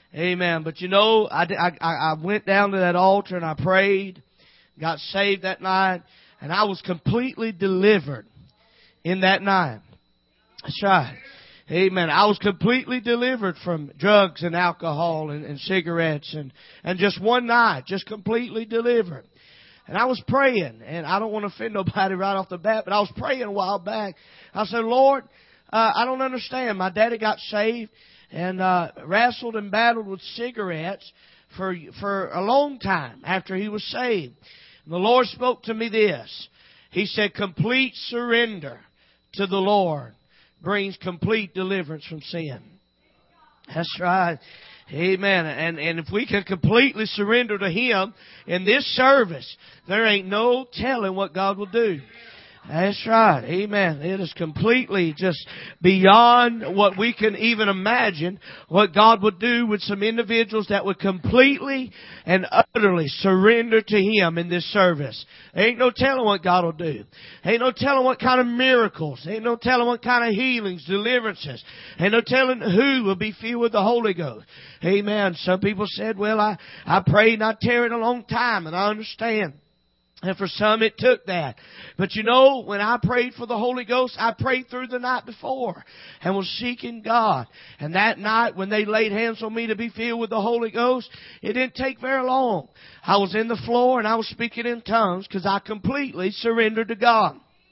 Amen. But you know, I went down to that altar and I prayed, got saved that night, and I was completely delivered in that night. That's right. Amen. I was completely delivered from drugs and alcohol and cigarettes and just one night, just completely delivered. And I was praying, and I don't want to offend nobody right off the bat, but I was praying a while back. I said, Lord, I don't understand. My daddy got saved and wrestled and battled with cigarettes for a long time after he was saved. And the Lord spoke to me this. He said, complete surrender to the Lord brings complete deliverance from sin. That's right. Amen. And if we can completely surrender to Him in this service, there ain't no telling what God will do. That's right. Amen. It is completely just beyond what we can even imagine what God would do with some individuals that would completely and utterly surrender to Him in this service. Ain't no telling what God will do. Ain't no telling what kind of miracles. Ain't no telling what kind of healings, deliverances. Ain't no telling who will be filled with the Holy Ghost. Amen. Some people said, well, I prayed and I tarried a long time, and I understand. And for some it took that. But you know, when I prayed for the Holy Ghost, I prayed through the night before and was seeking God. And that night when they laid hands on me to be filled with the Holy Ghost, it didn't take very long. I was in the floor and I was speaking in tongues because I completely surrendered to God.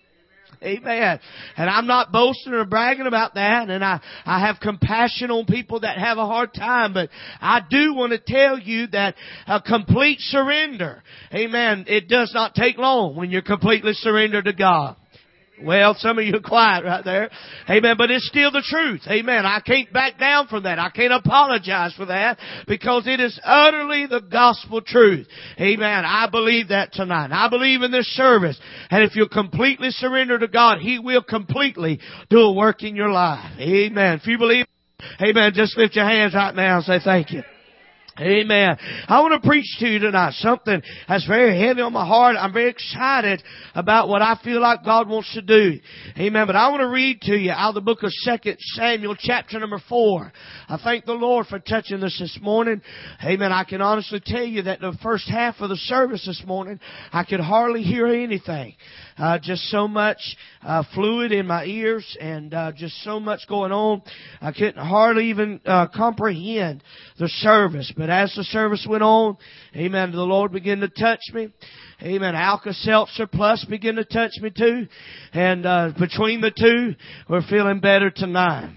Amen. And I'm not boasting or bragging about that. And I have compassion on people that have a hard time. But I do want to tell you that a complete surrender, amen, it does not take long when you're completely surrendered to God. Well, some of you are quiet right there. Amen. But it's still the truth. Amen. I can't back down from that. I can't apologize for that because it is utterly the gospel truth. Amen. I believe that tonight. I believe in this service. And if you completely surrender to God, He will completely do a work in your life. Amen. If you believe, amen, just lift your hands right now and say thank you. Amen. I want to preach to you tonight something that's very heavy on my heart. I'm very excited about what I feel like God wants to do. Amen. But I want to read to you out of the book of 2 Samuel chapter number 4. I thank the Lord for touching this morning. Amen. I can honestly tell you that the first half of the service this morning, I could hardly hear anything. Just so much fluid in my ears and just so much going on. I couldn't hardly even comprehend the service. But as the service went on, amen, the Lord began to touch me. Amen. Alka-Seltzer Plus began to touch me too. And between the two, we're feeling better tonight.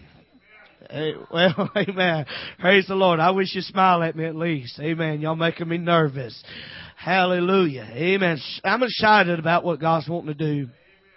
Well, amen. Praise the Lord. I wish you smile at me at least. Amen. Y'all making me nervous. Hallelujah. Amen. I'm excited about what God's wanting to do.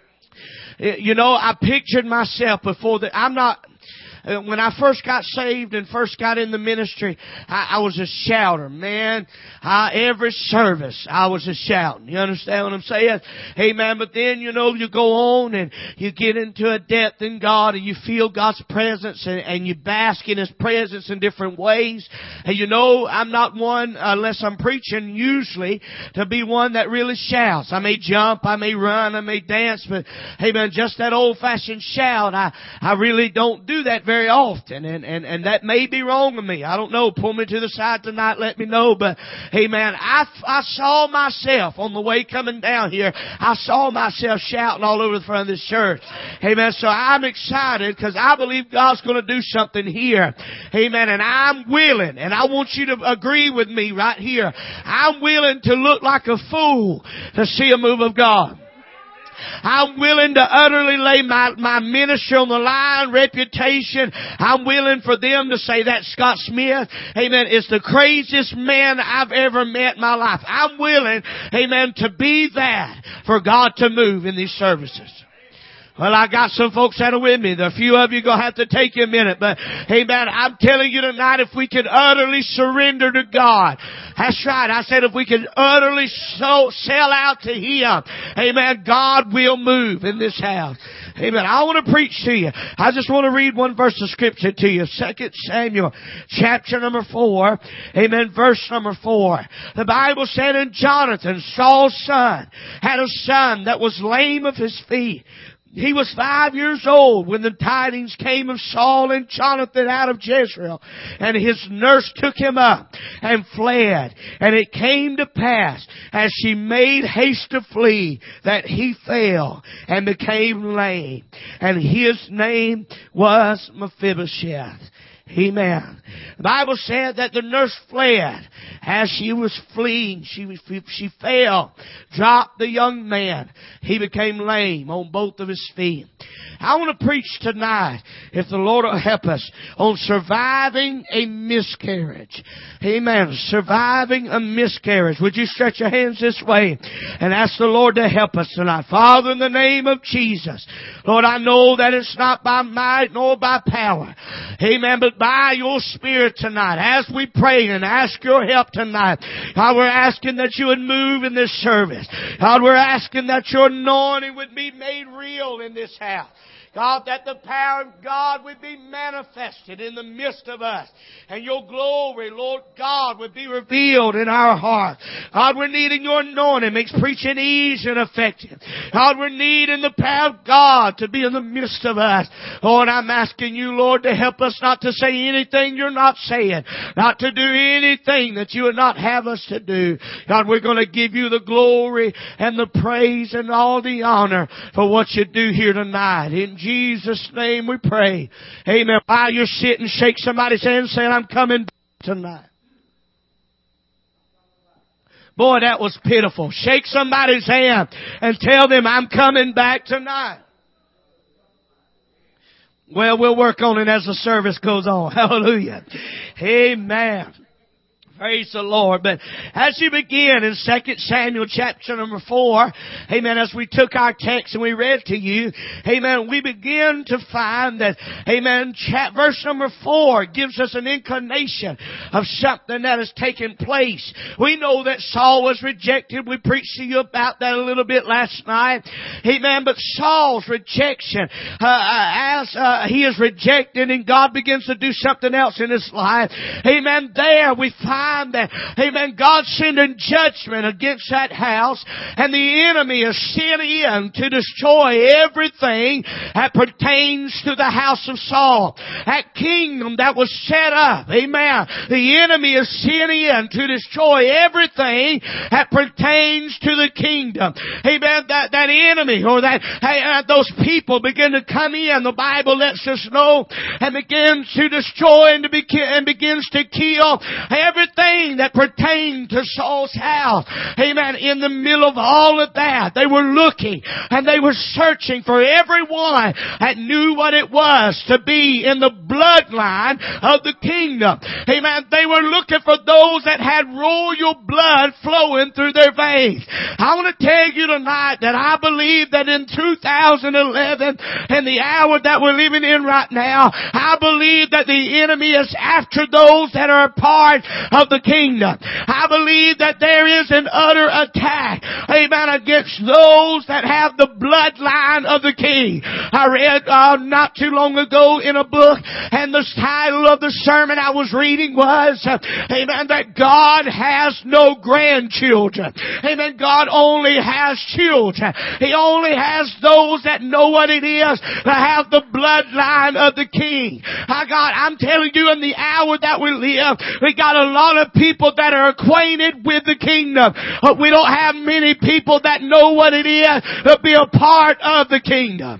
You know, I pictured myself before that. When I first got saved and first got in the ministry, I was a shouter, man. Every service, I was a shouting. You understand what I'm saying? Amen. But then, you know, you go on and you get into a depth in God and you feel God's presence and you bask in His presence in different ways. And you know, I'm not one, unless I'm preaching usually, to be one that really shouts. I may jump, I may run, I may dance, but, amen, just that old-fashioned shout, I really don't do that very often, and that may be wrong of me. I don't know. Pull me to the side tonight. Let me know. But amen. I saw myself on the way coming down here. I saw myself shouting all over the front of this church. Amen. So I'm excited because I believe God's going to do something here. Amen. And I'm willing, and I want you to agree with me right here. I'm willing to look like a fool to see a move of God. I'm willing to utterly lay my ministry on the line, reputation. I'm willing for them to say that Scott Smith, amen, is the craziest man I've ever met in my life. I'm willing, amen, to be that for God to move in these services. Well, I got some folks that are with me. A few of you are going to have to take you a minute. But, amen, I'm telling you tonight, if we could utterly surrender to God. That's right. I said if we could utterly sell out to Him. Amen. God will move in this house. Amen. I want to preach to you. I just want to read one verse of Scripture to you. 2 Samuel chapter number 4. Amen. Verse number 4. The Bible said, and Jonathan, Saul's son, had a son that was lame of his feet. He was 5 years old when the tidings came of Saul and Jonathan out of Jezreel. And his nurse took him up and fled. And it came to pass, as she made haste to flee, that he fell and became lame. And his name was Mephibosheth. Amen. The Bible said that the nurse fled. As she was fleeing, she fell, dropped the young man. He became lame on both of his feet. I want to preach tonight, if the Lord will help us, on surviving a miscarriage. Amen. Surviving a miscarriage. Would you stretch your hands this way and ask the Lord to help us tonight? Father, in the name of Jesus, Lord, I know that it's not by might nor by power. Amen. But by your Spirit tonight, as we pray and ask your help tonight, God, we're asking that you would move in this service. God, we're asking that your anointing would be made real in this house. God, that the power of God would be manifested in the midst of us. And your glory, Lord God, would be revealed in our hearts. God, we're needing your anointing. Makes preaching easy and effective. God, we're needing the power of God to be in the midst of us. Lord, I'm asking you, Lord, to help us not to say anything you're not saying. Not to do anything that you would not have us to do. God, we're going to give you the glory and the praise and all the honor for what you do here tonight. In Jesus' name we pray. Amen. While you're sitting, shake somebody's hand saying, I'm coming back tonight. Boy, that was pitiful. Shake somebody's hand and tell them, I'm coming back tonight. Well, we'll work on it as the service goes on. Hallelujah. Amen. Praise the Lord. But as you begin in 2 Samuel chapter number 4, amen, as we took our text and we read to you, amen, we begin to find that, amen, verse number 4 gives us an inclination of something that has taken place. We know that Saul was rejected. We preached to you about that a little bit last night. Amen. But Saul's rejection, as he is rejected and God begins to do something else in his life, amen, there we find that, amen, God sending judgment against that house, and the enemy is sent in to destroy everything that pertains to the house of Saul. That kingdom that was set up, amen, the enemy is sent in to destroy everything that pertains to the kingdom. Amen, that enemy or those people begin to come in, the Bible lets us know, and begins to destroy and begins to kill everything that pertained to Saul's house. Amen. In the middle of all of that, they were looking and they were searching for everyone that knew what it was to be in the bloodline of the kingdom. Amen. They were looking for those that had royal blood flowing through their veins. I want to tell you tonight that I believe that in 2011, in the hour that we're living in right now, I believe that the enemy is after those that are a part of the kingdom. I believe that there is an utter attack, amen, against those that have the bloodline of the king. I read not too long ago in a book, and the title of the sermon I was reading was, amen, that God has no grandchildren. Amen. God only has children. He only has those that know what it is to have the bloodline of the king. I'm telling you, in the hour that we live, we got a lot of people that are acquainted with the kingdom, but we don't have many people that know what it is to be a part of the kingdom.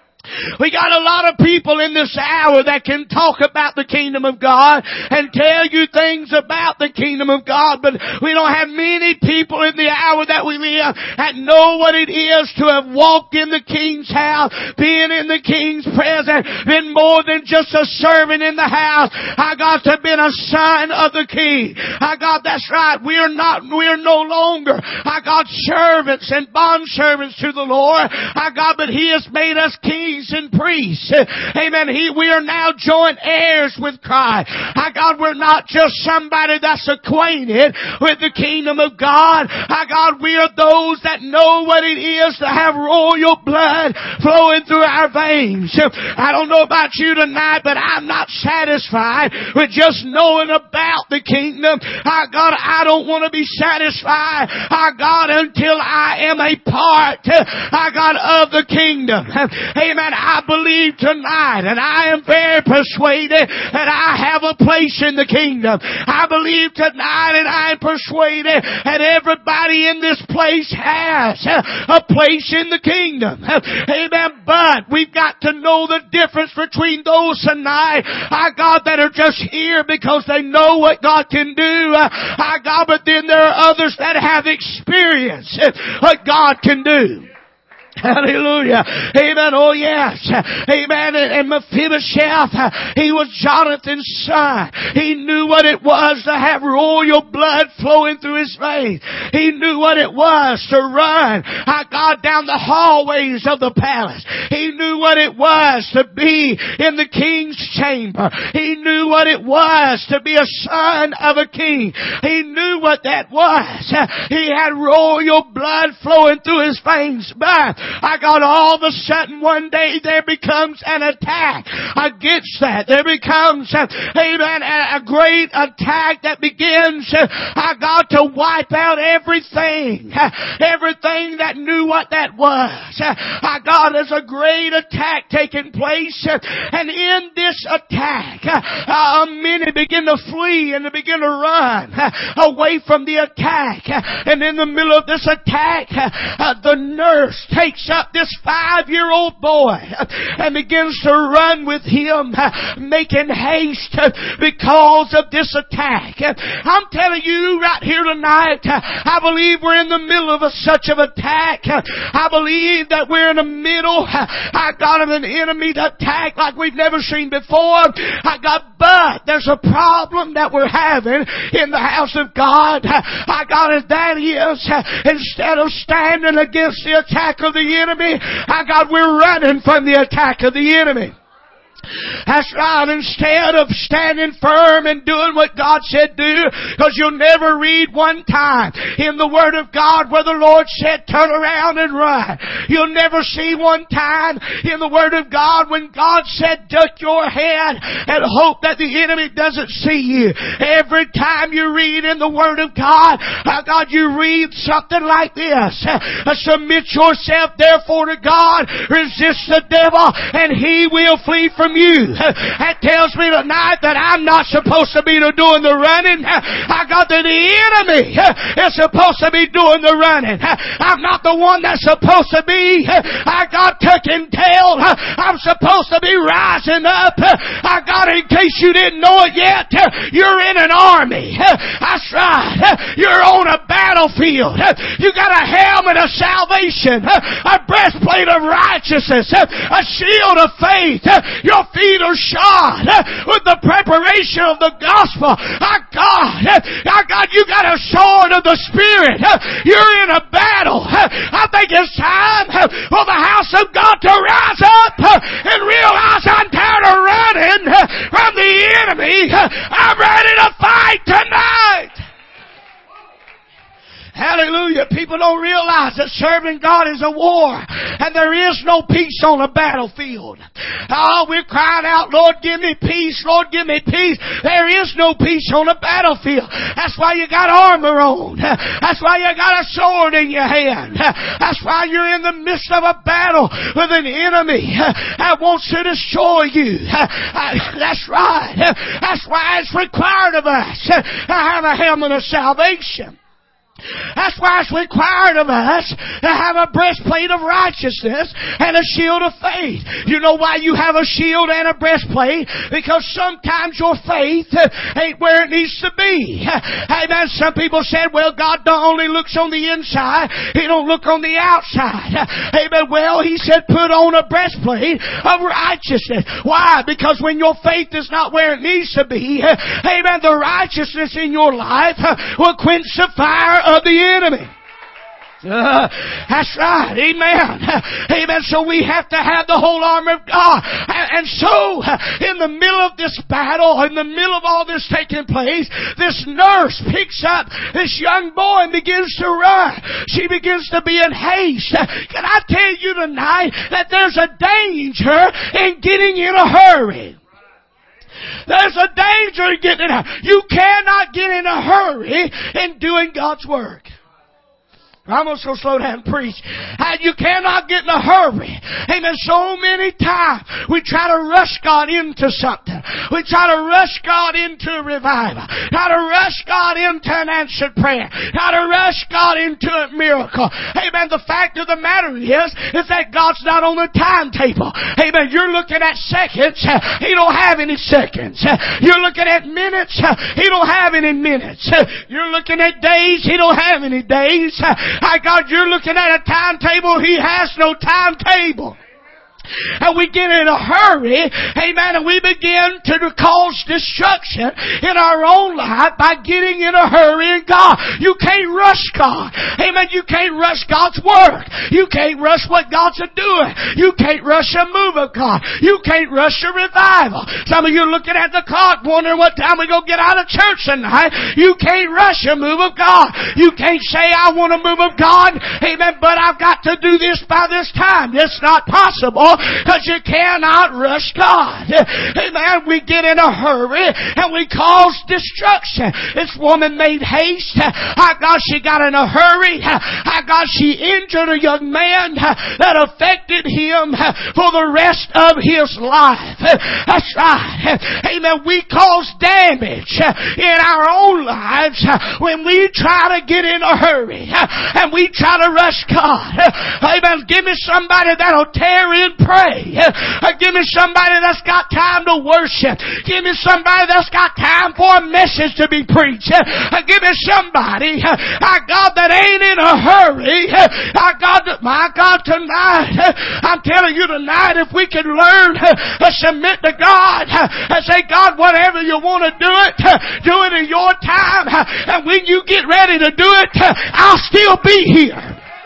We got a lot of people in this hour that can talk about the kingdom of God and tell you things about the kingdom of God, but we don't have many people in the hour that we live that know what it is to have walked in the king's house, being in the king's presence, been more than just a servant in the house. I got to been a son of the king. That's right. We are no longer, servants and bond servants to the Lord. But he has made us kings kings and priests. Amen. We are now joint heirs with Christ. Our God, we're not just somebody that's acquainted with the kingdom of God. Our God, we are those that know what it is to have royal blood flowing through our veins. I don't know about you tonight, but I'm not satisfied with just knowing about the kingdom. Our God, I don't want to be satisfied, our God, until I am a part, our God, of the kingdom. Amen. I believe tonight, and I am very persuaded that I have a place in the kingdom. I believe tonight, and I am persuaded that everybody in this place has a place in the kingdom. Amen. But we've got to know the difference between those tonight, our God, that are just here because they know what God can do, our God, but then there are others that have experienced what God can do. Hallelujah. Amen. Oh yes. Amen. And Mephibosheth, he was Jonathan's son. He knew what it was to have royal blood flowing through his veins. He knew what it was to run, God, down the hallways of the palace. He knew what it was to be in the king's chamber. He knew what it was to be a son of a king. He knew what that was. He had royal blood flowing through his veins. But I got all of a sudden one day there becomes an attack against that. There becomes, amen, a great attack that begins, God, to wipe out everything. Everything that knew what that was. God, there's a great attack taking place. And in this attack, many begin to flee and to begin to run away from the attack. And in the middle of this attack, the nurse takes up this 5-year-old boy and begins to run with him, making haste because of this attack. I'm telling you right here tonight, I believe we're in the middle of such an attack. I believe that we're in the middle, God, of an enemy attack like we've never seen before. But there's a problem that we're having in the house of God. And that is, instead of standing against the attack of the enemy, we're running from the attack of the enemy. That's right. Instead of standing firm and doing what God said do, because you'll never read one time in the Word of God where the Lord said turn around and run. You'll never see one time in the Word of God when God said duck your head and hope that the enemy doesn't see you. Every time you read in the Word of God, you read something like this. Submit yourself therefore to God, resist the devil, and he will flee from you. That tells me tonight that I'm not supposed to be doing the running. That the enemy is supposed to be doing the running. I'm not the one that's supposed to be tucking tail. I'm supposed to be rising up. In case you didn't know it yet, you're in an army. That's right. You're on a battlefield. You got a helmet of salvation, a breastplate of righteousness, a shield of faith. Your feet are shod with the preparation of the gospel. God, you got a sword of the Spirit. You're in a battle. I think it's time for the house of God to rise up and realize I'm tired of running from the enemy. I'm ready to fight tonight. Hallelujah. People don't realize that serving God is a war. And there is no peace on a battlefield. Oh, we're crying out, Lord, give me peace. Lord, give me peace. There is no peace on a battlefield. That's why you got armor on. That's why you got a sword in your hand. That's why you're in the midst of a battle with an enemy that wants to destroy you. That's right. That's why it's required of us to have a helmet of salvation. That's why it's required of us to have a breastplate of righteousness and a shield of faith. You know why you have a shield and a breastplate? Because sometimes your faith ain't where it needs to be. Amen. Some people said, well, God only looks on the inside. He don't look on the outside. Amen. Well, He said put on a breastplate of righteousness. Why? Because when your faith is not where it needs to be, amen, the righteousness in your life will quench the fire of the enemy. That's right. Amen. Amen. So we have to have the whole armor of God. And so, in the middle of this battle, in the middle of all this taking place, this nurse picks up this young boy and begins to run. She begins to be in haste. Can I tell you tonight that there's a danger in getting in a hurry? There's a danger in getting in a hurry. You cannot get in a hurry in doing God's work. I'm going to slow down and preach. You cannot get in a hurry. Amen. So many times we try to rush God into something. We try to rush God into a revival. Try to rush God into an answered prayer. Try to rush God into a miracle. Amen. The fact of the matter is that God's not on the timetable. Amen. You're looking at seconds. He don't have any seconds. You're looking at minutes. He don't have any minutes. You're looking at days. He don't have any days. My God, you're looking at a timetable. He has no timetable. And we get in a hurry, amen, and we begin to cause destruction in our own life by getting in a hurry in God. You can't rush God. Amen. You can't rush God's work. You can't rush what God's doing. You can't rush a move of God. You can't rush a revival. Some of you are looking at the clock wondering what time we go get out of church tonight. You can't rush a move of God. You can't say, I want a move of God, amen, but I've got to do this by this time. It's not possible. Because you cannot rush God. Amen. We get in a hurry and we cause destruction. This woman made haste. God, she got in a hurry. God, she injured a young man that affected him for the rest of his life. That's right. Amen. We cause damage in our own lives when we try to get in a hurry and we try to rush God. Amen. Give me somebody that'll tear in pray. Give me somebody that's got time to worship. Give me somebody that's got time for a message to be preached. Give me somebody, God, that ain't in a hurry. My God, tonight, I'm telling you tonight, if we can learn to submit to God and say, God, whatever you want to do it in your time. And when you get ready to do it, I'll still be here.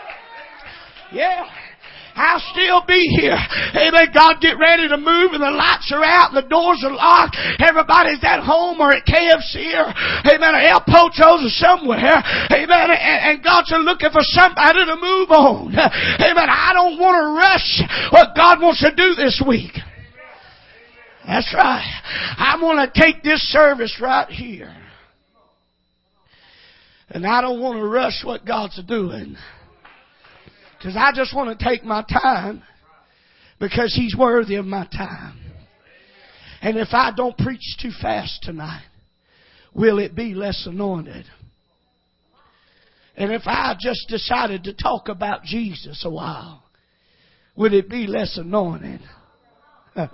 Yeah. I'll still be here. Amen. God, get ready to move and the lights are out and the doors are locked. Everybody's at home or at KFC or, amen, or El Pocho's or somewhere. Amen. And God's looking for somebody to move on. Amen. I don't want to rush what God wants to do this week. That's right. I want to take this service right here. And I don't want to rush what God's doing. Because I just want to take my time because He's worthy of my time. And if I don't preach too fast tonight, will it be less anointed? And if I just decided to talk about Jesus a while, would it be less anointed? And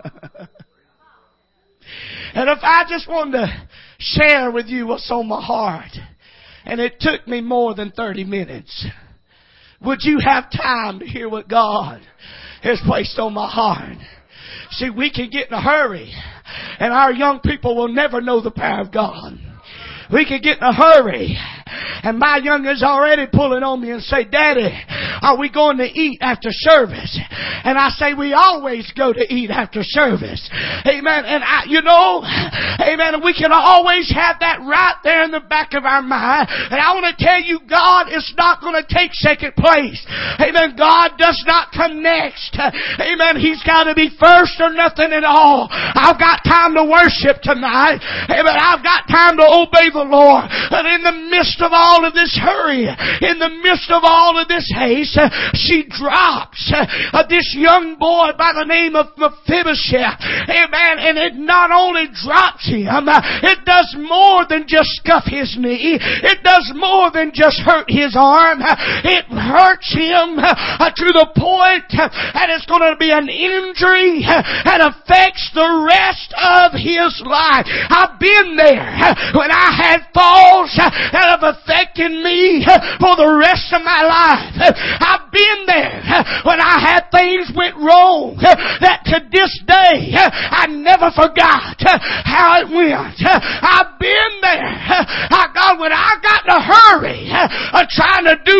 if I just wanted to share with you what's on my heart, and it took me more than 30 minutes, would you have time to hear what God has placed on my heart? See, we can get in a hurry, and our young people will never know the power of God. We can get in a hurry, and my youngins already pulling on me and say, Daddy, are we going to eat after service? And I say, we always go to eat after service. Amen. And amen, we can always have that right there in the back of our mind. And I want to tell you, God is not going to take second place. Amen. God does not come next. Amen. He's got to be first or nothing at all. I've got time to worship tonight. Amen. I've got time to obey the Lord. But in the midst of all of this hurry, in the midst of all of this haste, she drops this young boy by the name of Mephibosheth. Amen. And it not only drops him, it does more than just scuff his knee. It does more than just hurt his arm. It hurts him to the point that it's going to be an injury and affects the rest of his life. I've been there when I had falls that have affected me for the rest of my life. I've been there when I had things went wrong that to this day I never forgot how it went. I've been there. God, when I got in a hurry trying to do God's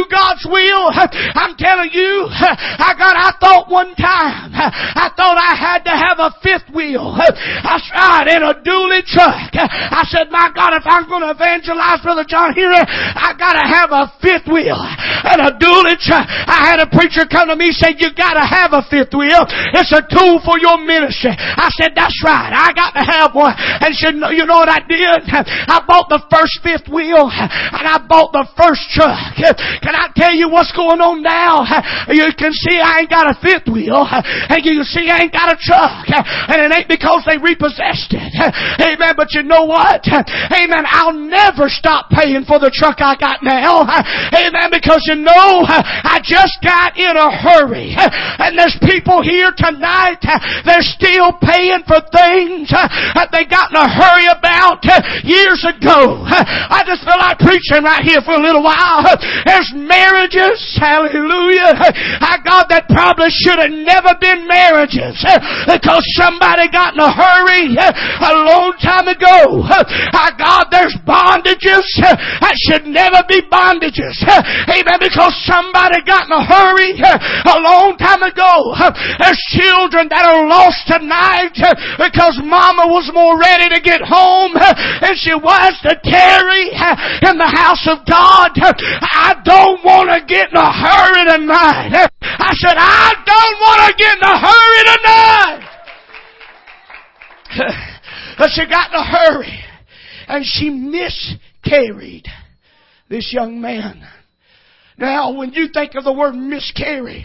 wheel. I'm telling you, I thought one time, I thought I had to have a fifth wheel. I tried in a dually truck. I said, my God, if I'm going to evangelize Brother John here, I gotta have a fifth wheel and a dually truck. I had a preacher come to me and say, you gotta have a fifth wheel. It's a tool for your ministry. I said, that's right. I got to have one. And she said, you know what I did? I bought the first fifth wheel and I bought the first truck. Can I tell you what's going on now? You can see I ain't got a fifth wheel and you can see I ain't got a truck. And it ain't because they repossessed it. Amen. But you know what? Amen. I'll never stop paying for the truck I got now. Amen. Because you know, I just got in a hurry. And there's people here tonight, they're still paying for things that they got in a hurry about years ago. I just feel like preaching right here for a little while. There's marriages, hallelujah, God, that probably should have never been marriages because somebody got in a hurry a long time ago. God, there's bondages that should never be bondages. Amen. Because somebody got in a hurry a long time ago. There's children that are lost tonight because mama was more ready to get home than she was to tarry in the house of God. I don't want to get in a hurry tonight. I said, I don't want to get in a hurry tonight. But she got in a hurry and she miscarried this young man. Now, when you think of the word miscarry,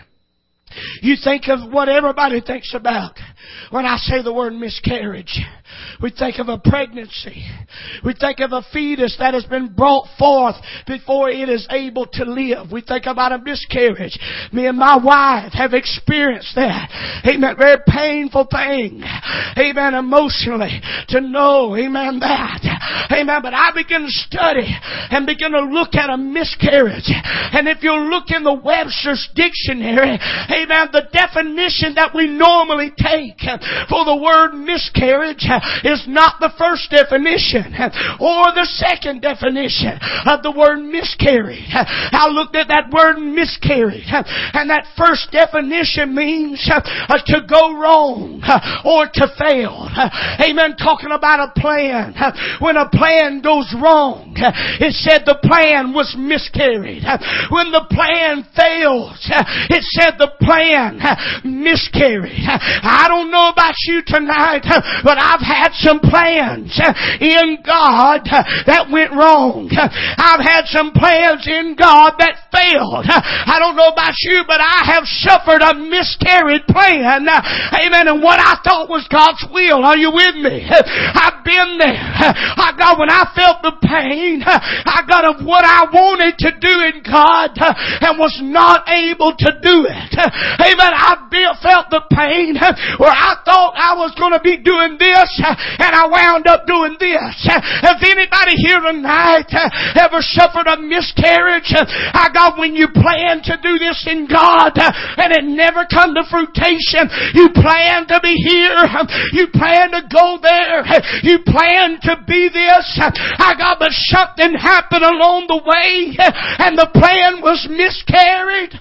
you think of what everybody thinks about. When I say the word miscarriage, we think of a pregnancy. We think of a fetus that has been brought forth before it is able to live. We think about a miscarriage. Me and my wife have experienced that. Amen. Very painful thing. Amen. Emotionally to know. Amen. That. Amen. But I begin to study and begin to look at a miscarriage. And if you look in the Webster's dictionary, amen, the definition that we normally take for the word miscarriage is not the first definition or the second definition of the word miscarried. I looked at that word miscarried, and that first definition means to go wrong or to fail. Amen. Talking about a plan. When a plan goes wrong, it said the plan was miscarried. When the plan fails, it said the plan miscarried. I don't know about you tonight, but I've had some plans in God that went wrong. I've had some plans in God that failed. I don't know about you, but I have suffered a miscarried plan. Amen. And what I thought was God's will. Are you with me? I've been there. When I felt the pain, of what I wanted to do in God and was not able to do it. Amen. I felt the pain where I thought I was going to be doing this and I wound up doing this. Has anybody here tonight ever suffered a miscarriage? When you plan to do this in God and it never come to fruition, you plan to be here, you plan to go there, you plan to be this. But something happened along the way and the plan was miscarried.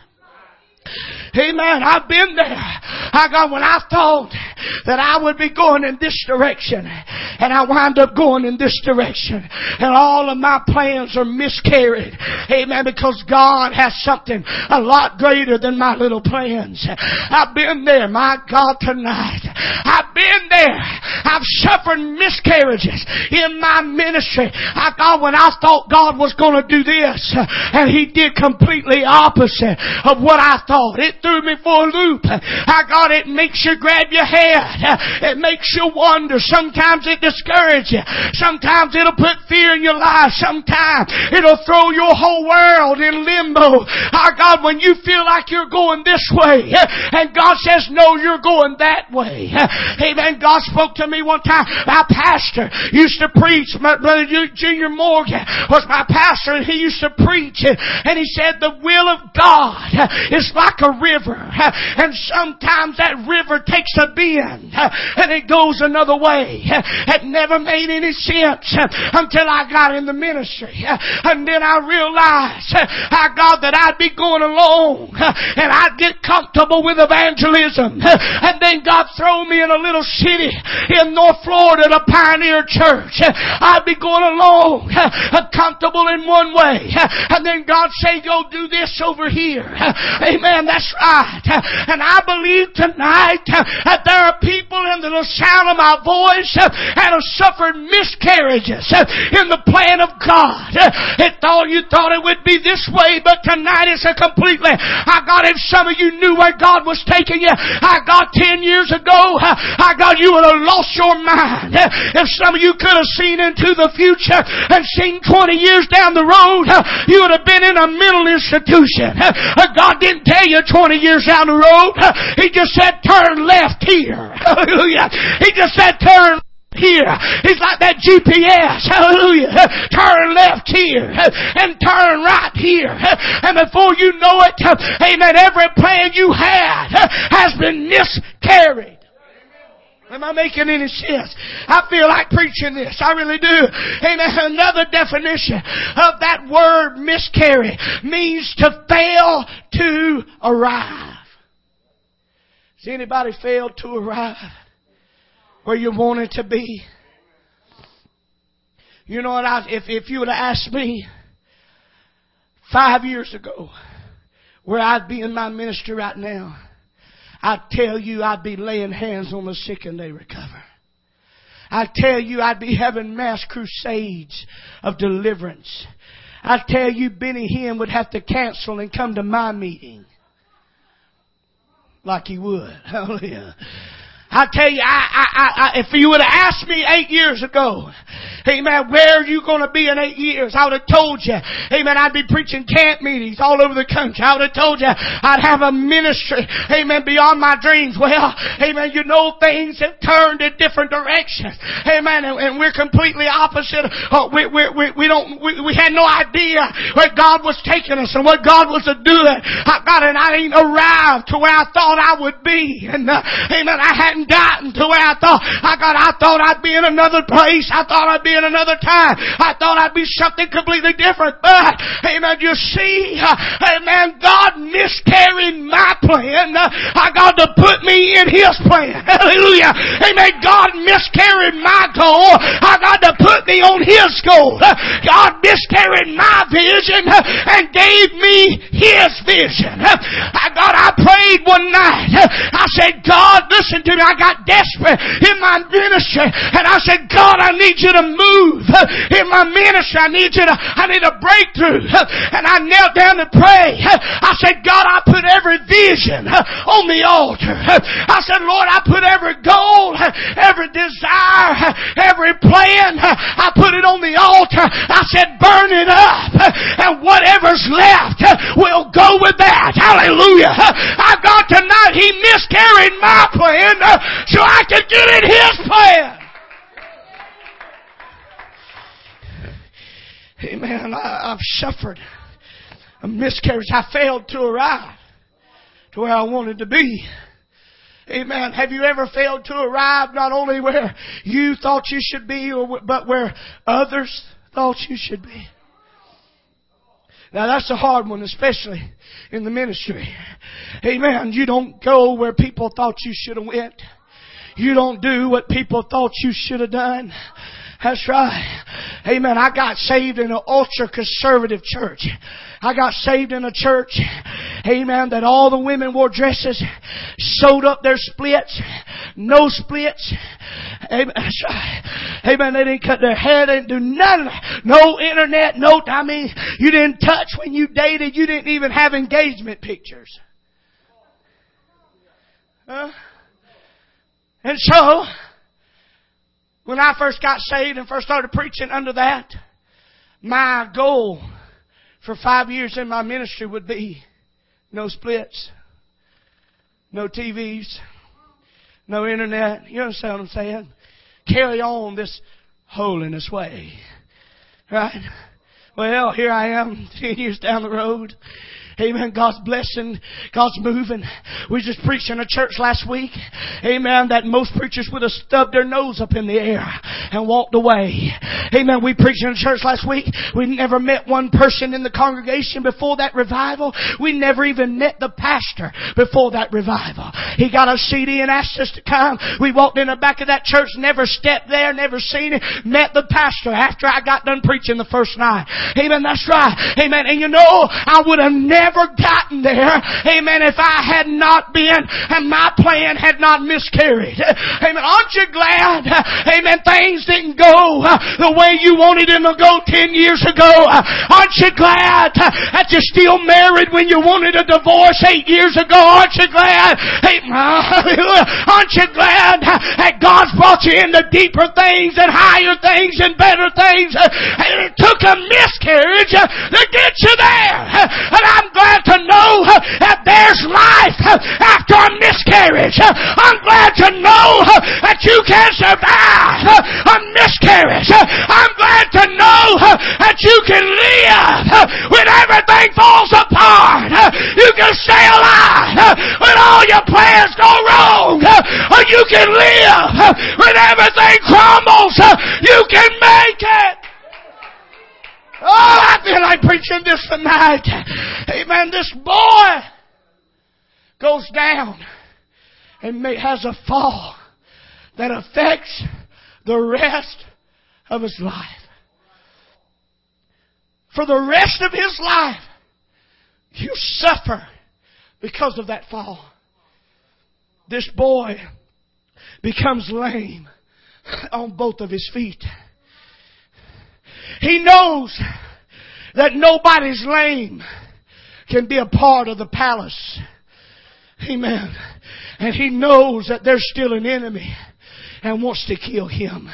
Amen. I've been there. When I thought that I would be going in this direction, and I wound up going in this direction, and all of my plans are miscarried. Amen. Because God has something a lot greater than my little plans. I've been there, my God, tonight. I've been there. I've suffered miscarriages in my ministry. When I thought God was going to do this, and He did completely opposite of what I thought. It threw me for a loop. It makes you grab your head. It makes you wonder. Sometimes it discourages you. Sometimes it'll put fear in your life. Sometimes it'll throw your whole world in limbo. When you feel like you're going this way, and God says, no, you're going that way. Amen. God spoke to me one time. My pastor used to preach. My brother Junior Morgan was my pastor, and he used to preach. And he said, the will of God is like a river river. And sometimes that river takes a bend and it goes another way. It never made any sense until I got in the ministry. And then I realized, God, that I'd be going along and I'd get comfortable with evangelism. And then God throw me in a little city in North Florida, the Pioneer Church. I'd be going along comfortable in one way. And then God say, go do this over here. Amen. That's right. And I believe tonight that there are people under the sound of my voice that have suffered miscarriages in the plan of God. You thought it would be this way, but tonight it's a completely, if some of you knew where God was taking you, 10 years ago, you would have lost your mind. If some of you could have seen into the future and seen 20 years down the road, you would have been in a mental institution. God didn't tell you 20 years down the road. He just said turn left here. Hallelujah. He just said turn here. It's like that GPS. Hallelujah. Turn left here and turn right here. And before you know it, amen, every plan you had has been miscarried. Am I making any sense? I feel like preaching this. I really do. Amen. Another definition of that word miscarry means to fail to arrive. Has anybody failed to arrive where you wanted to be? You know what? If you would have asked me 5 years ago where I'd be in my ministry right now, I tell you, I'd be laying hands on the sick and they recover. I tell you, I'd be having mass crusades of deliverance. I tell you, Benny Hinn would have to cancel and come to my meeting. Like he would. Hallelujah. I tell you, if you would have asked me 8 years ago, amen, where are you going to be in 8 years? I would have told you, amen, I'd be preaching camp meetings all over the country. I would have told you I'd have a ministry, amen, beyond my dreams. Well, amen, you know, things have turned in different directions. Amen, and we're completely opposite. We had no idea where God was taking us and what God was doing. And I ain't arrived to where I thought I would be. And, amen, I hadn't gotten to where I thought I'd be in another place. I thought I'd be in another time. I thought I'd be something completely different. But, amen, you see, amen, God miscarried my plan. God to put me in His plan. Hallelujah. Amen. God miscarried my goal. God to put me on His goal. God miscarried my vision and gave me His vision. I prayed one night. I said, God, listen to me. I got desperate in my ministry, and I said, God, I need you to move in my ministry. I need a breakthrough. And I knelt down to pray. I said, God, I put every vision on the altar. I said, Lord, I put every goal, every desire, every plan, I put it on the altar. I said, burn it up, and whatever's left will go with that. Hallelujah. God tonight, He miscarried my plan so I could get in His plan. Amen. I've suffered a miscarriage. I failed to arrive to where I wanted to be. Amen. Have you ever failed to arrive not only where you thought you should be, but where others thought you should be? Now that's a hard one, especially in the ministry. Amen. You don't go where people thought you should have went. You don't do what people thought you should have done. That's right. Amen. I got saved in an ultra-conservative church. I got saved in a church, amen, that all the women wore dresses, sewed up their splits, no splits. Amen. That's right. Amen. They didn't cut their hair, they didn't do none of that. No internet, you didn't touch when you dated, you didn't even have engagement pictures. And so, when I first got saved and first started preaching under that, my goal for 5 years in my ministry would be no splits, no TVs, no internet. You understand what I'm saying? Carry on this holiness way. Right? Well, here I am 10 years down the road. Amen. God's blessing. God's moving. We just preached in a church last week. Amen. That most preachers would have stubbed their nose up in the air and walked away. Amen. We preached in a church last week. We never met one person in the congregation before that revival. We never even met the pastor before that revival. He got a CD and asked us to come. We walked in the back of that church, never stepped there, never seen it. Met the pastor after I got done preaching the first night. Amen. That's right. Amen. And you know, I would have never gotten there. Amen. If I had not been and my plan had not miscarried. Amen. Aren't you glad? Amen. Things didn't go the way you wanted them to go 10 years ago. Aren't you glad that you're still married when you wanted a divorce 8 years ago? Aren't you glad? Aren't you glad that God's brought you into deeper things and higher things and better things? And it took a miscarriage to get you there. And I'm glad to know that there's life after a miscarriage. I'm glad to know that you can survive a miscarriage. I'm glad to know that you can live when everything falls apart. You can stay alive when all your plans go wrong. Or you can live when everything crumbles. You can make it. Oh, I feel like preaching this tonight. Amen. This boy goes down and has a fall that affects the rest of his life. For the rest of his life, you suffer because of that fall. This boy becomes lame on both of his feet. He knows that nobody's lame can be a part of the palace. Amen. And he knows that there's still an enemy and wants to kill him.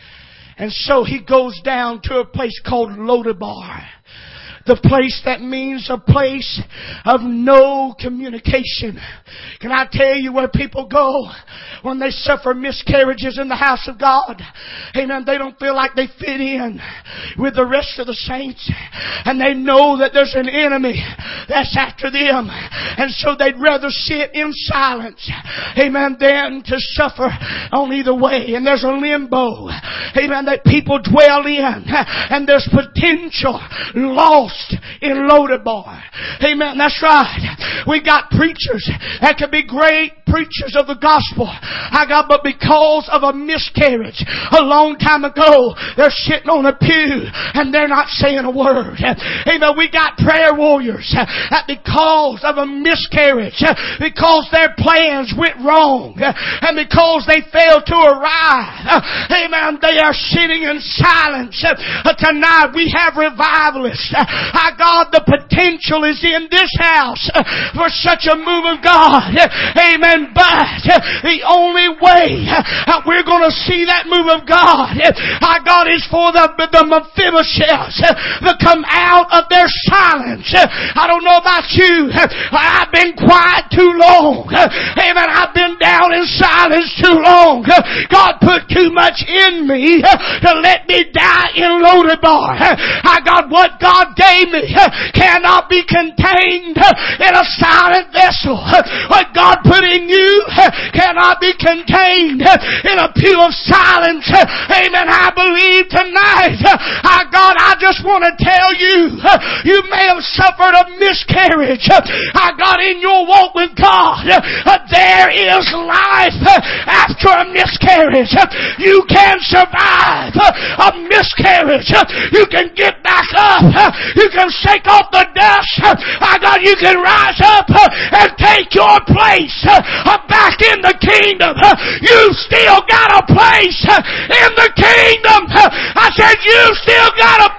And so he goes down to a place called Lodabar. The place that means a place of no communication. Can I tell you where people go when they suffer miscarriages in the house of God? Amen. They don't feel like they fit in with the rest of the saints. And they know that there's an enemy that's after them. And so they'd rather sit in silence. Amen. Than to suffer on either way. And there's a limbo. Amen. That people dwell in. And there's potential loss in Lodabar. Amen. That's right. We got preachers that could be great preachers of the gospel. But because of a miscarriage a long time ago, they're sitting on a pew and they're not saying a word. Amen. We got prayer warriors that because of a miscarriage, because their plans went wrong, and because they failed to arrive, amen, they are sitting in silence. Tonight we have revivalists. God, the potential is in this house for such a move of God. Amen. But the only way we're going to see that move of God, our God, is for the Mephibosheths to come out of their silence. I don't know about you. I've been quiet too long. Amen. I've been down in silence too long. God put too much in me to let me die in Lodabar. God, what God gave me cannot be contained in a silent vessel. What God put in you cannot be contained in a pew of silence. Amen. I believe tonight, God, I just want to tell you, you may have suffered a miscarriage. God, in your walk with God, there is life after a miscarriage. You can survive a miscarriage. You can get back up. You can shake off the dust. God, you can rise up and take your place back in the kingdom. You still got a place in the kingdom. I said you still got a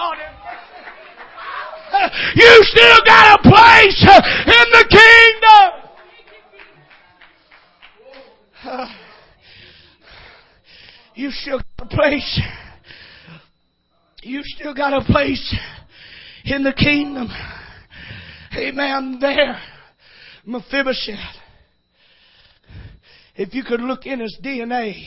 you still got a place in the kingdom. You still got a place. You still got a place in the kingdom. Amen. There, Mephibosheth. If you could look in his DNA,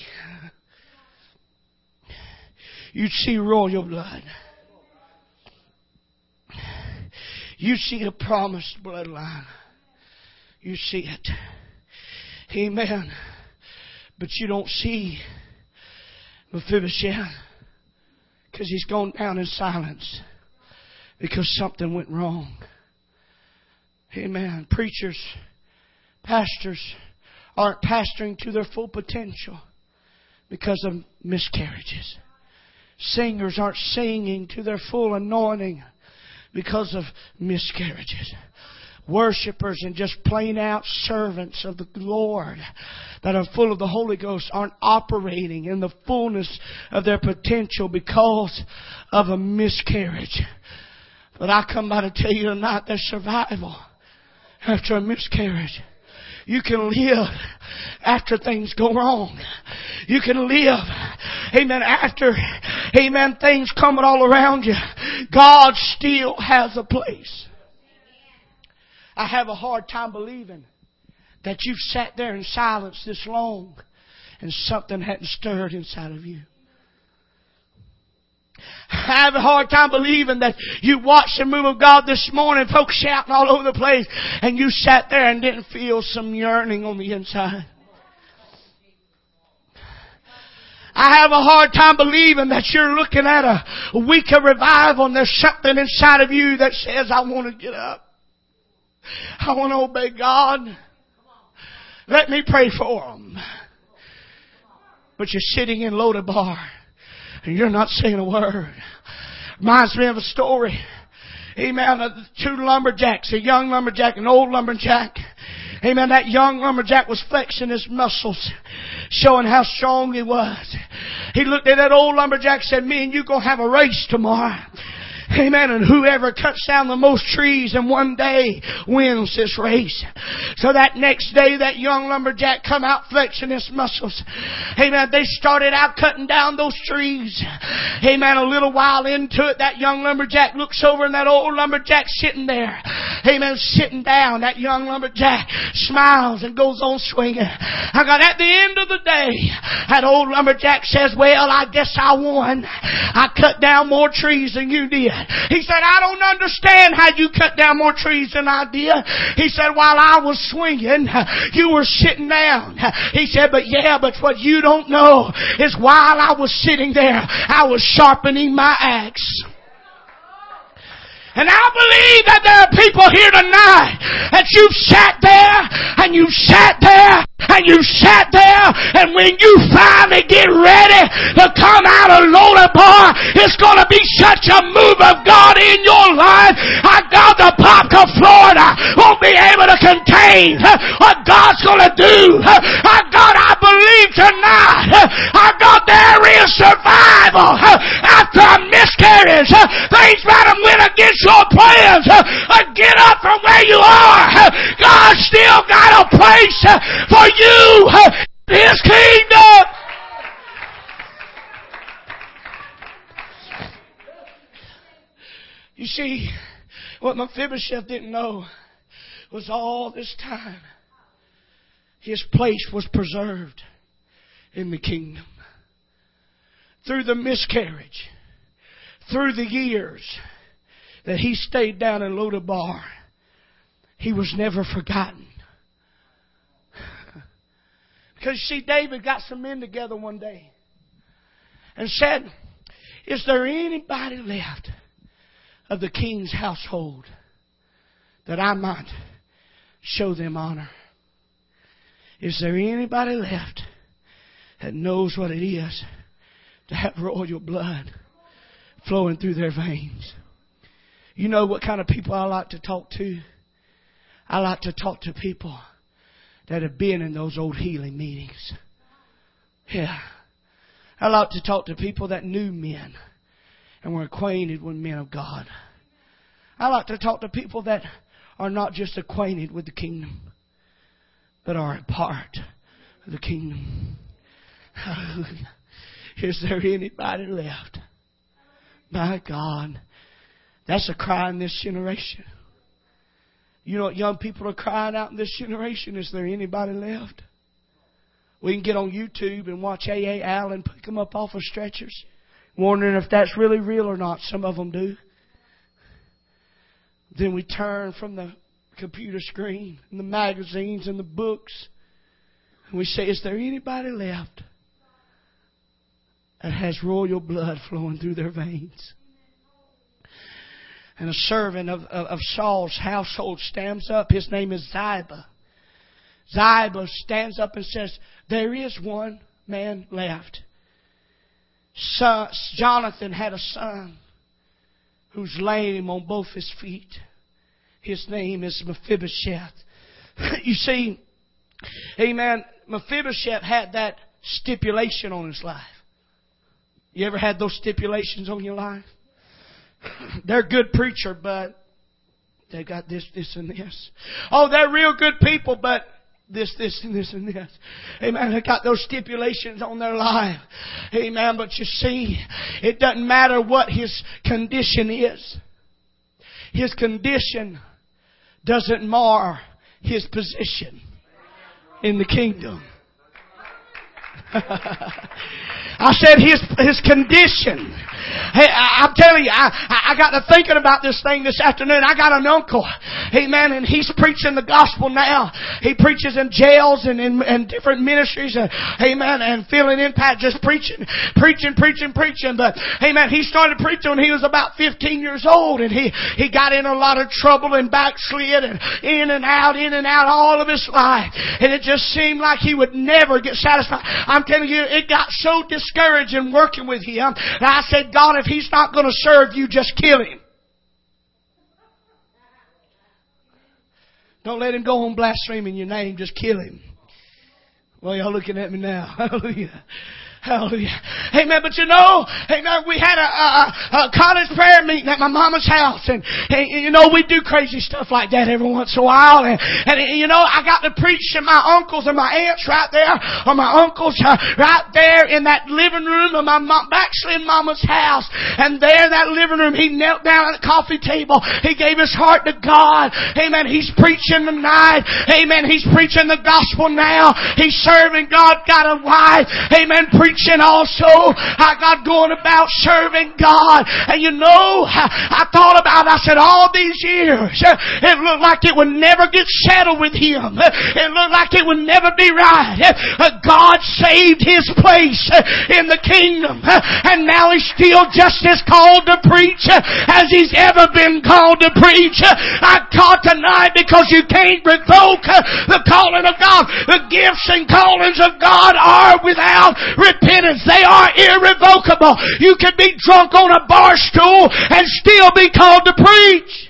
you'd see royal blood. You see a promised bloodline. You see it. Amen. But you don't see Mephibosheth because he's gone down in silence because something went wrong. Amen. Preachers, pastors aren't pastoring to their full potential because of miscarriages. Singers aren't singing to their full anointing because of miscarriages. Worshippers and just plain out servants of the Lord that are full of the Holy Ghost aren't operating in the fullness of their potential because of a miscarriage. But I come by to tell you tonight, there's survival after a miscarriage. You can live after things go wrong. You can live, amen, after, amen, things coming all around you. God still has a place. I have a hard time believing that you've sat there in silence this long and something hadn't stirred inside of you. I have a hard time believing that you watched the move of God this morning, folks shouting all over the place, and you sat there and didn't feel some yearning on the inside. I have a hard time believing that you're looking at a week of revival and there's something inside of you that says, I want to get up. I want to obey God. Let me pray for them. But you're sitting in Lodabar and you're not saying a word. Reminds me of a story. Amen. Of two lumberjacks, a young lumberjack and an old lumberjack. Amen. That young lumberjack was flexing his muscles, showing how strong he was. He looked at that old lumberjack and said, me and you gonna have a race tomorrow. Amen. And whoever cuts down the most trees in one day wins this race. So that next day, that young lumberjack come out flexing his muscles. Amen. They started out cutting down those trees. Amen. A little while into it, that young lumberjack looks over and that old lumberjack sitting there. Amen. Sitting down. That young lumberjack smiles and goes on swinging. I got at the end of the day, that old lumberjack says, well, I guess I won. I cut down more trees than you did. He said, I don't understand how you cut down more trees than I did. He said, while I was swinging, you were sitting down. He said, but what you don't know is while I was sitting there, I was sharpening my axe. And I believe that there are people here tonight that you've sat there and you sat there and you sat there, and when you finally get ready to come out of Lodabar, it's going to be such a move of God in your life. I God, the Popka, Florida won't be able to contain what God's going to do. I God, I believe tonight, I God, there is survival after a miscarriage. Things might have went against your plans. Get up from where you are. God still got a place for you in His kingdom. You see, what Mephibosheth didn't know was all this time his place was preserved in the kingdom. Through the miscarriage, through the years that he stayed down in Lodabar, he was never forgotten. Because you see, David got some men together one day and said, is there anybody left of the king's household that I might show them honor? Is there anybody left that knows what it is to have royal blood flowing through their veins? You know what kind of people I like to talk to? I like to talk to people that have been in those old healing meetings. Yeah. I like to talk to people that knew men and were acquainted with men of God. I like to talk to people that are not just acquainted with the kingdom, but are a part of the kingdom. Hallelujah. Is there anybody left? My God. That's a cry in this generation. You know what young people are crying out in this generation? Is there anybody left? We can get on YouTube and watch A.A. Allen pick them up off of stretchers, wondering if that's really real or not. Some of them do. Then we turn from the computer screen and the magazines and the books, and we say, is there anybody left that has royal blood flowing through their veins? And a servant of Saul's household stands up. His name is Ziba. Ziba stands up and says, there is one man left. Jonathan had a son who's lame on both his feet. His name is Mephibosheth. You see, amen, Mephibosheth had that stipulation on his life. You ever had those stipulations on your life? They're a good preacher, but they got this, and this. Oh, they're real good people, but this, and this, and this. Amen. They got those stipulations on their life. Amen. But you see, it doesn't matter what his condition is. His condition doesn't mar his position in the kingdom. I said his condition. Hey, I'm telling you, I got to thinking about this thing this afternoon. I got an uncle, amen, and he's preaching the gospel now. He preaches in jails and in different ministries, amen, and feeling impact, just preaching. But, amen, he started preaching when he was about 15 years old, and he got in a lot of trouble and backslid and in and out all of his life. And it just seemed like he would never get satisfied. I'm telling you, it got so discouraging working with him. And I said, God, if he's not going to serve you, just kill him. Don't let him go on blaspheming your name. Just kill him. Well, y'all looking at me now. Hallelujah. Hallelujah. Amen. But you know, amen, we had a college prayer meeting at my mama's house. And you know, we do crazy stuff like that every once in a while. And you know, I got to preach to my uncles and my aunts right there, or my uncles right there in that living room of my backslid mama's house. And there in that living room, he knelt down at the coffee table. He gave his heart to God. Amen. He's preaching tonight. Amen. He's preaching the gospel now. He's serving God. Got a wife. Amen. Preaching also. I got going about serving God. And you know, I thought about it. I said, all these years, it looked like it would never get settled with him. It looked like it would never be right. God saved his place in the kingdom. And now he's still just as called to preach as he's ever been called to preach. I taught tonight because you can't revoke the calling of God. The gifts and callings of God are without repentance. They are irrevocable. You can be drunk on a bar stool and still be called to preach.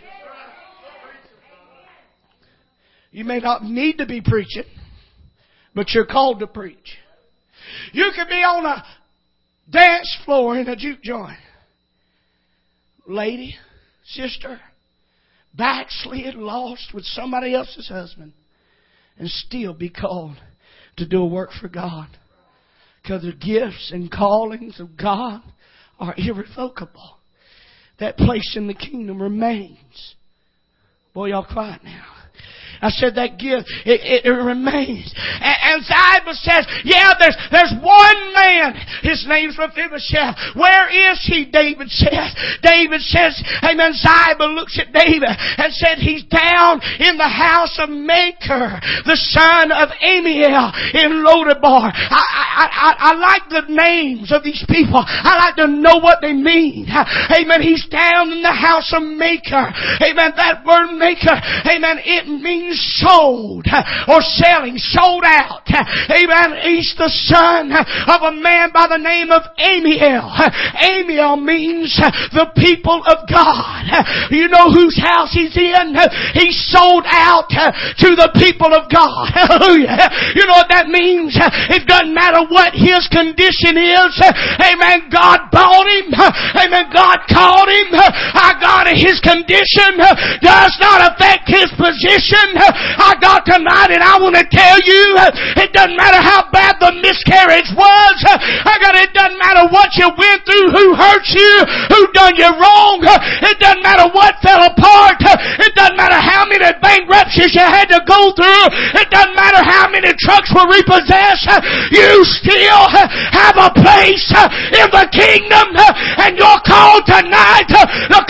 You may not need to be preaching, but you're called to preach. You could be on a dance floor in a juke joint. Lady, sister, backslid, lost with somebody else's husband, and still be called to do a work for God. Because the gifts and callings of God are irrevocable. That place in the kingdom remains. Boy, y'all quiet now. I said that gift, it remains. And Ziba says, yeah, there's one man. His name's Mephibosheth. Where is he? David says. David says, amen, Ziba looks at David and said, he's down in the house of Machir, the son of Amiel in Lodabar. I like the names of these people. I like to know what they mean. Amen. He's down in the house of Machir. Amen. That word Machir, amen, it means sold or selling, sold out. Amen. He's the son of a man by the name of Amiel. Amiel means the people of God. You know whose house he's in? He's sold out to the people of God. Hallelujah. You know what that means? It doesn't matter what his condition is. Amen. God bought him. Amen. God called him. His condition does not affect his position. I got tonight, and I want to tell you, it doesn't matter how bad the miscarriage was. It doesn't matter what you went through, who hurt you, who done you wrong. It doesn't matter what fell apart. It doesn't matter how many bankruptcies you had to go through. It doesn't matter how many trucks were repossessed. You still have a place in the kingdom, and you're called tonight to come out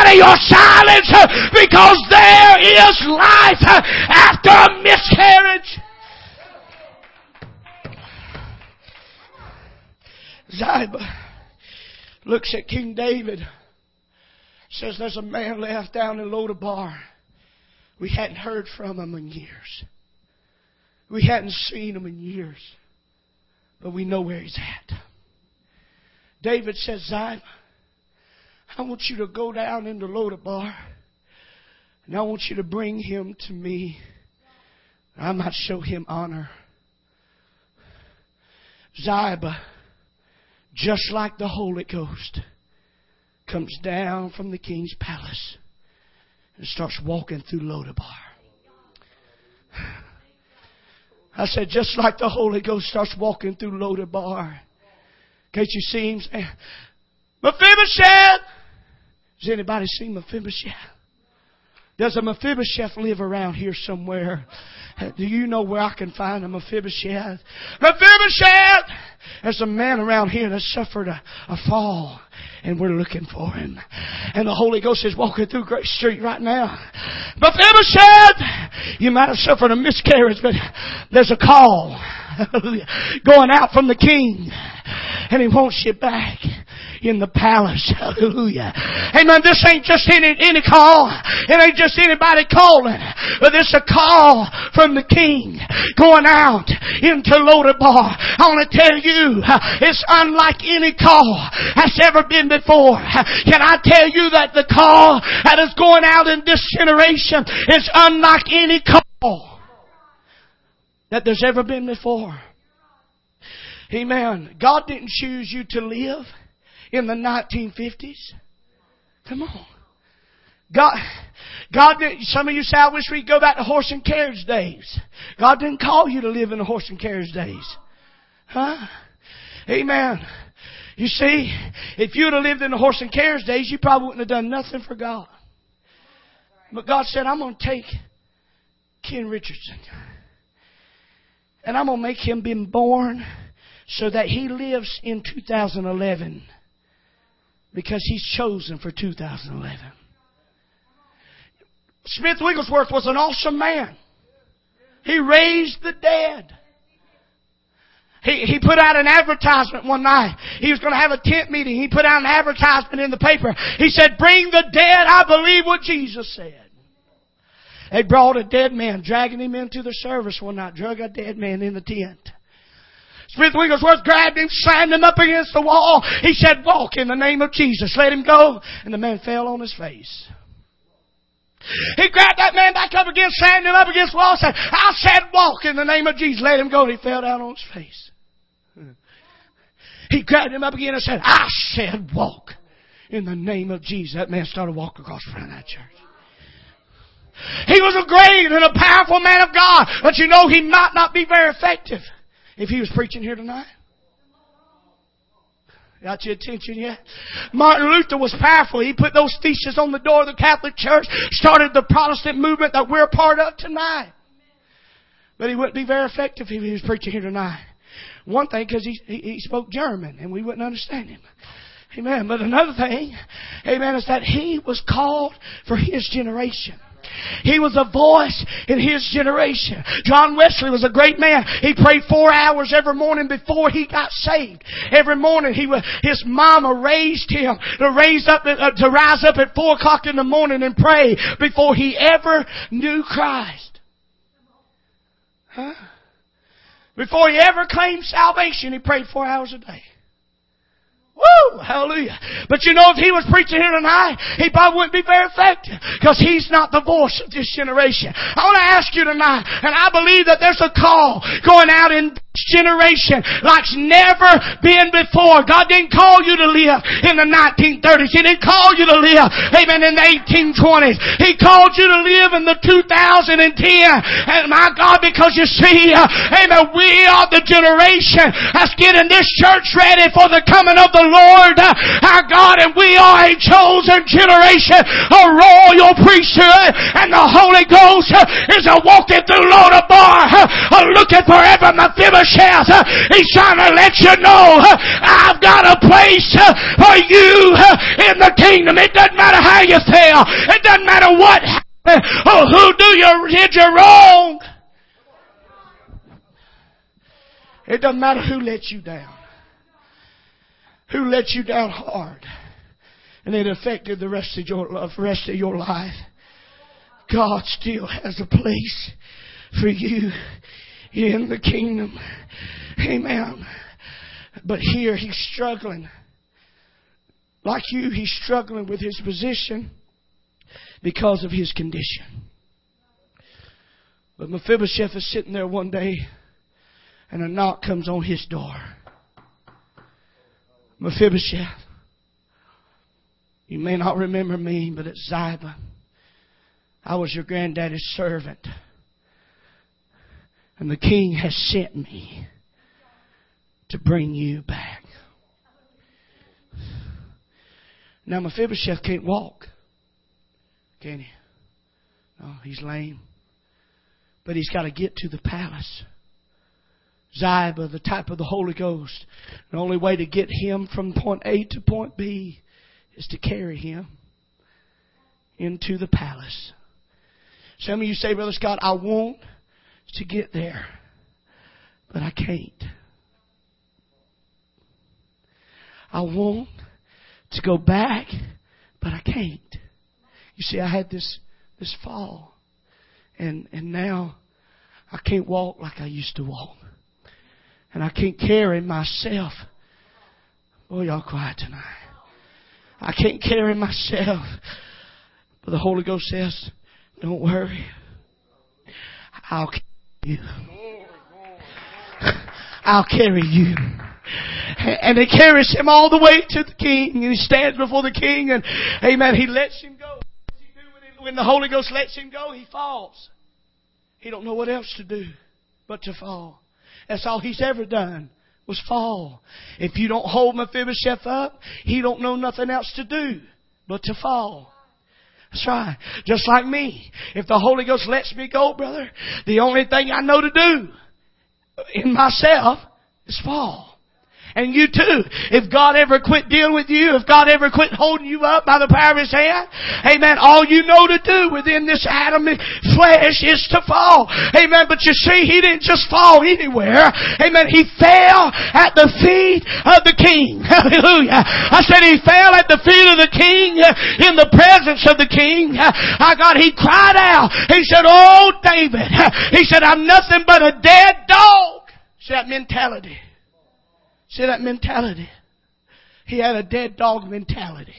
say your silence because there is life after a miscarriage. Ziba looks at King David, says there's a man left down in Lodabar. We hadn't heard from him in years. We hadn't seen him in years. But we know where he's at. David says, Ziba, I want you to go down into Lodabar, and I want you to bring him to me. I might show him honor. Ziba, just like the Holy Ghost, comes down from the king's palace and starts walking through Lodabar. I said, just like the Holy Ghost starts walking through Lodabar. Can't you see him saying, Mephibosheth? Has anybody seen Mephibosheth? Does a Mephibosheth live around here somewhere? Do you know where I can find a Mephibosheth? Mephibosheth! There's a man around here that suffered a fall, and we're looking for him. And the Holy Ghost is walking through Grace Street right now. Mephibosheth! You might have suffered a miscarriage, but there's a call going out from the king, and he wants you back in the palace. Hallelujah. Amen. This ain't just any call. It ain't just anybody calling. But it's a call from the king going out into Lodabar. I want to tell you, it's unlike any call that's ever been before. Can I tell you that the call that is going out in this generation is unlike any call that there's ever been before? Amen. God didn't choose you to live in the 1950s. Come on. God didn't, some of you say, I wish we could go back to horse and carriage days. God didn't call you to live in the horse and carriage days. Huh? Amen. You see, if you'd have lived in the horse and carriage days, you probably wouldn't have done nothing for God. But God said, I'm going to take Ken Richardson, and I'm going to make him be born so that he lives in 2011. Because he's chosen for 2011. Smith Wigglesworth was an awesome man. He raised the dead. He put out an advertisement one night. He was going to have a tent meeting. He put out an advertisement in the paper. He said, bring the dead. I believe what Jesus said. They brought a dead man, dragging him into the service one night. Drug a dead man in the tent. Smith Wigglesworth grabbed him, slammed him up against the wall. He said, walk in the name of Jesus. Let him go. And the man fell on his face. He grabbed that man back up again, slammed him up against the wall, and said, I said walk in the name of Jesus. Let him go. And he fell down on his face. He grabbed him up again and said, I said walk in the name of Jesus. That man started walking across the front of that church. He was a great and a powerful man of God. But you know, he might not be very effective if he was preaching here tonight. Got your attention yet? Martin Luther was powerful. He put those theses on the door of the Catholic Church, started the Protestant movement that we're a part of tonight. But he wouldn't be very effective if he was preaching here tonight. One thing, because he spoke German and we wouldn't understand him. Amen. But another thing, amen, is that he was called for his generation. He was a voice in his generation. John Wesley was a great man. He prayed 4 hours every morning before he got saved. Every morning his mama raised him to rise up at 4 o'clock in the morning and pray before he ever knew Christ. Huh? Before he ever claimed salvation, he prayed 4 hours a day. Woo! Hallelujah. But you know, if he was preaching here tonight, he probably wouldn't be very effective. Because he's not the voice of this generation. I want to ask you tonight, and I believe that there's a call going out in this generation like's never been before. God didn't call you to live in the 1930s. He didn't call you to live, amen, in the 1820s. He called you to live in the 2010. And my God, because you see, amen, we are the generation that's getting this church ready for the coming of the Lord, our God, and we are a chosen generation, a royal priesthood, and the Holy Ghost is walking through Lodabar, looking for every Mephibosheth. He's trying to let you know, I've got a place for you in the kingdom. It doesn't matter how you feel. fail. It doesn't matter what happened or who did you wrong. It doesn't matter who let you down. Who let you down hard. And it affected the rest of your life. God still has a place for you in the kingdom. Amen. But here he's struggling. Like you, he's struggling with his position because of his condition. But Mephibosheth is sitting there one day and a knock comes on his door. Mephibosheth, you may not remember me, but it's Ziba. I was your granddaddy's servant. And the king has sent me to bring you back. Now Mephibosheth can't walk. Can he? No, he's lame. But he's got to get to the palace. Ziba, the type of the Holy Ghost. The only way to get him from point A to point B is to carry him into the palace. Some of you say, Brother Scott, I want to get there, but I can't. I want to go back, but I can't. You see, I had this fall, and now I can't walk like I used to walk. And I can't carry myself. Oh, y'all quiet tonight. I can't carry myself. But the Holy Ghost says, don't worry. I'll carry you. I'll carry you. And he carries him all the way to the king. And he stands before the king. And amen, he lets him go. What does he do when the Holy Ghost lets him go? He falls. He don't know what else to do but to fall. That's all he's ever done was fall. If you don't hold Mephibosheth up, he don't know nothing else to do but to fall. That's right. Just like me. If the Holy Ghost lets me go, brother, the only thing I know to do in myself is fall. And you too. If God ever quit dealing with you, if God ever quit holding you up by the power of His hand, amen, all you know to do within this Adamic flesh is to fall. Amen. But you see, he didn't just fall anywhere. Amen. He fell at the feet of the king. Hallelujah. I said he fell at the feet of the king in the presence of the king. He cried out. He said, oh, David. He said, I'm nothing but a dead dog. See that mentality. See that mentality? He had a dead dog mentality.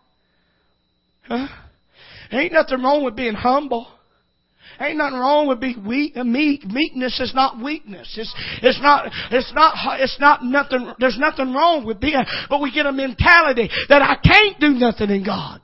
Huh? Ain't nothing wrong with being humble. Ain't nothing wrong with being weak. Meekness is not weakness. It's not nothing. There's nothing wrong with being, but we get a mentality that I can't do nothing in God.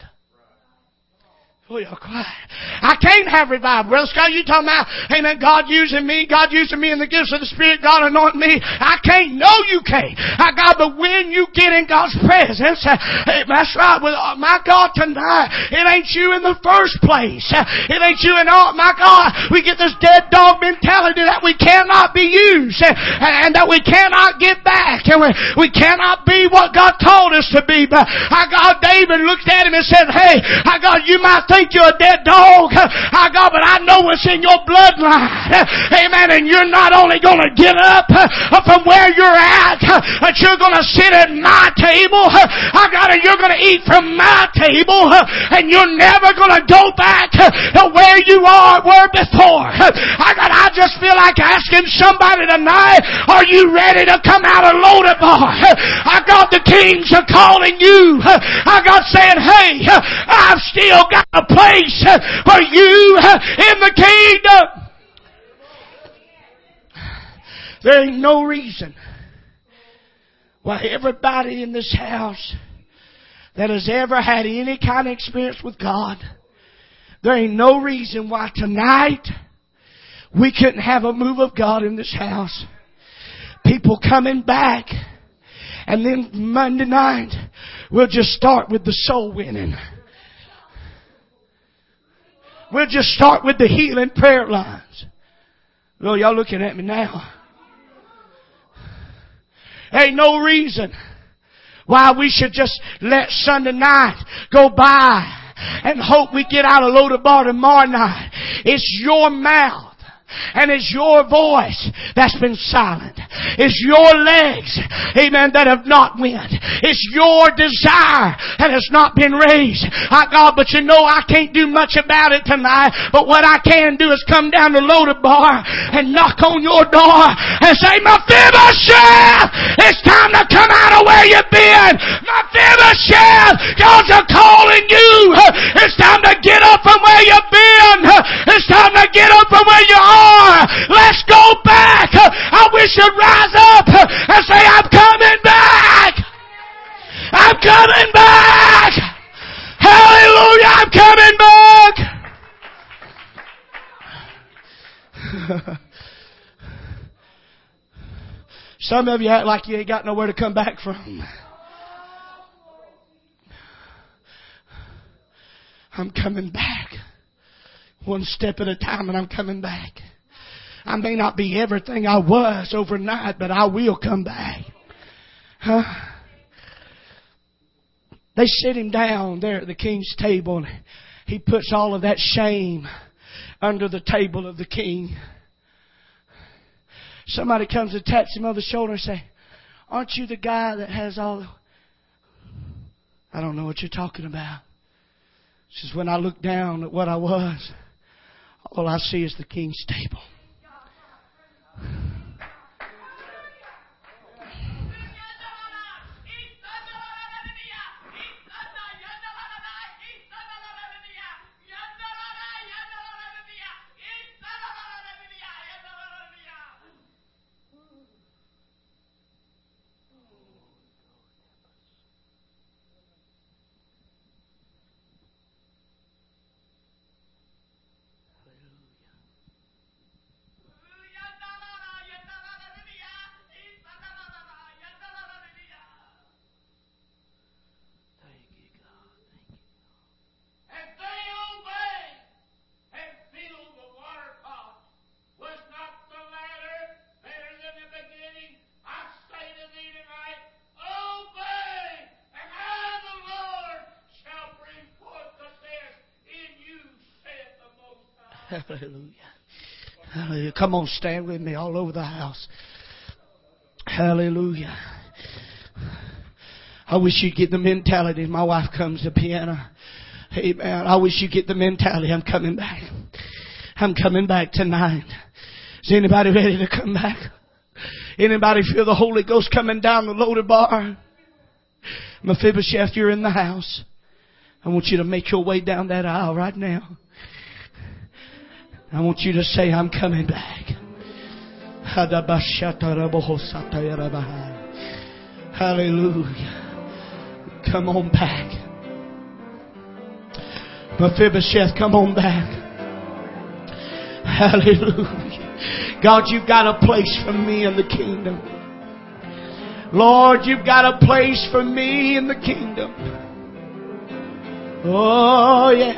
Oh, y'all quiet. I can't have revival. Brother Scott, you talking about, amen, God using me in the gifts of the Spirit, God anointing me. I can't. No, you can't. But when you get in God's presence, that's right. With my God tonight, it ain't you in the first place. It ain't you in all. My God, we get this dead dog mentality that we cannot be used and that we cannot get back and we cannot be what God called us to be. But David looked at him and said, hey, you might think you're a dead dog, but I know what's in your bloodline. Amen. And you're not only going to get up from where you're at, but you're going to sit at my table. And you're going to eat from my table, and you're never going to go back to where you were before. I just feel like asking somebody tonight, are you ready to come out of Lodabar? The kings are calling you. Saying, hey, I've still got a place for you in the kingdom. There ain't no reason why everybody in this house that has ever had any kind of experience with God, there ain't no reason why tonight we couldn't have a move of God in this house. People coming back. And then Monday night, we'll just start with the soul winning. We'll just start with the healing prayer lines. Well, y'all looking at me now. Ain't no reason why we should just let Sunday night go by and hope we get out of Lodabar tomorrow night. It's your mouth. And it's your voice that's been silent. It's your legs, amen, that have not went. It's your desire that has not been raised. God, but you know I can't do much about it tonight. But what I can do is come down to Lodabar and knock on your door and say, Mephibosheth, it's time to come out of where you've been. Mephibosheth, God's calling you. It's time to get up from where you've been. It's time to get up from where you are. Let's go back. I wish you'd rise up and say, I'm coming back. I'm coming back. Hallelujah, I'm coming back. Some of you act like you ain't got nowhere to come back from. I'm coming back. One step at a time, and I'm coming back. I may not be everything I was overnight, but I will come back. Huh? They sit him down there at the king's table, and he puts all of that shame under the table of the king. Somebody comes and taps him on the shoulder and say, aren't you the guy that has all the... I don't know what you're talking about. She says, when I look down at what I was, all I see is the king's table. Hallelujah. Hallelujah. Come on, stand with me all over the house. Hallelujah. I wish you'd get the mentality. My wife comes to piano. Amen. I wish you'd get the mentality. I'm coming back. I'm coming back tonight. Is anybody ready to come back? Anybody feel the Holy Ghost coming down the Lodabar? Mephibosheth, you're in the house. I want you to make your way down that aisle right now. I want you to say, I'm coming back. Hallelujah. Come on back. Mephibosheth, come on back. Hallelujah. God, you've got a place for me in the kingdom. Lord, you've got a place for me in the kingdom. Oh, yes.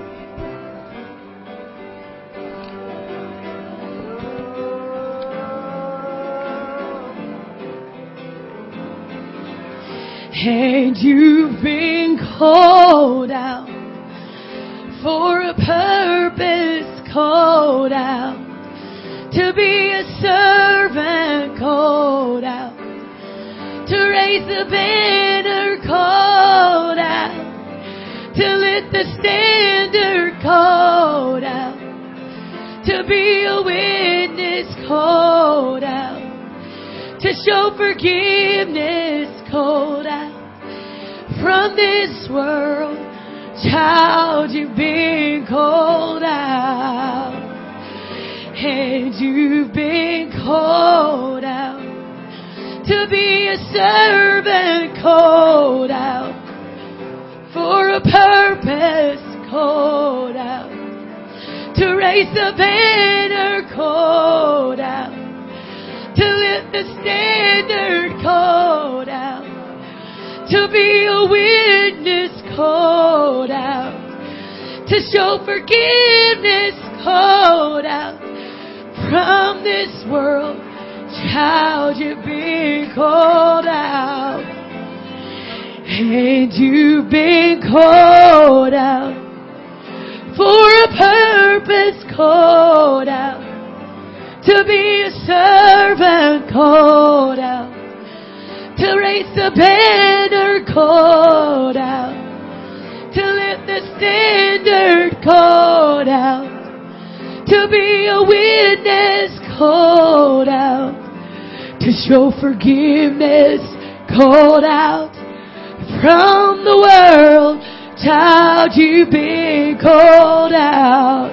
And you've been called out for a purpose, called out to be a servant, called out to raise the banner, called out to lift the standard, called out to be a witness, called out to show forgiveness, called out from this world. Child, you've been called out. And you've been called out to be a servant, called out for a purpose, called out to raise the banner, called out to lift the standard, called out to be a witness, called out to show forgiveness, called out from this world. Child, you've been called out. And you've been called out for a purpose, called out to be a servant, called out to raise the banner, called out to lift the standard, called out to be a witness, called out to show forgiveness, called out from the world. Child, you've been called out,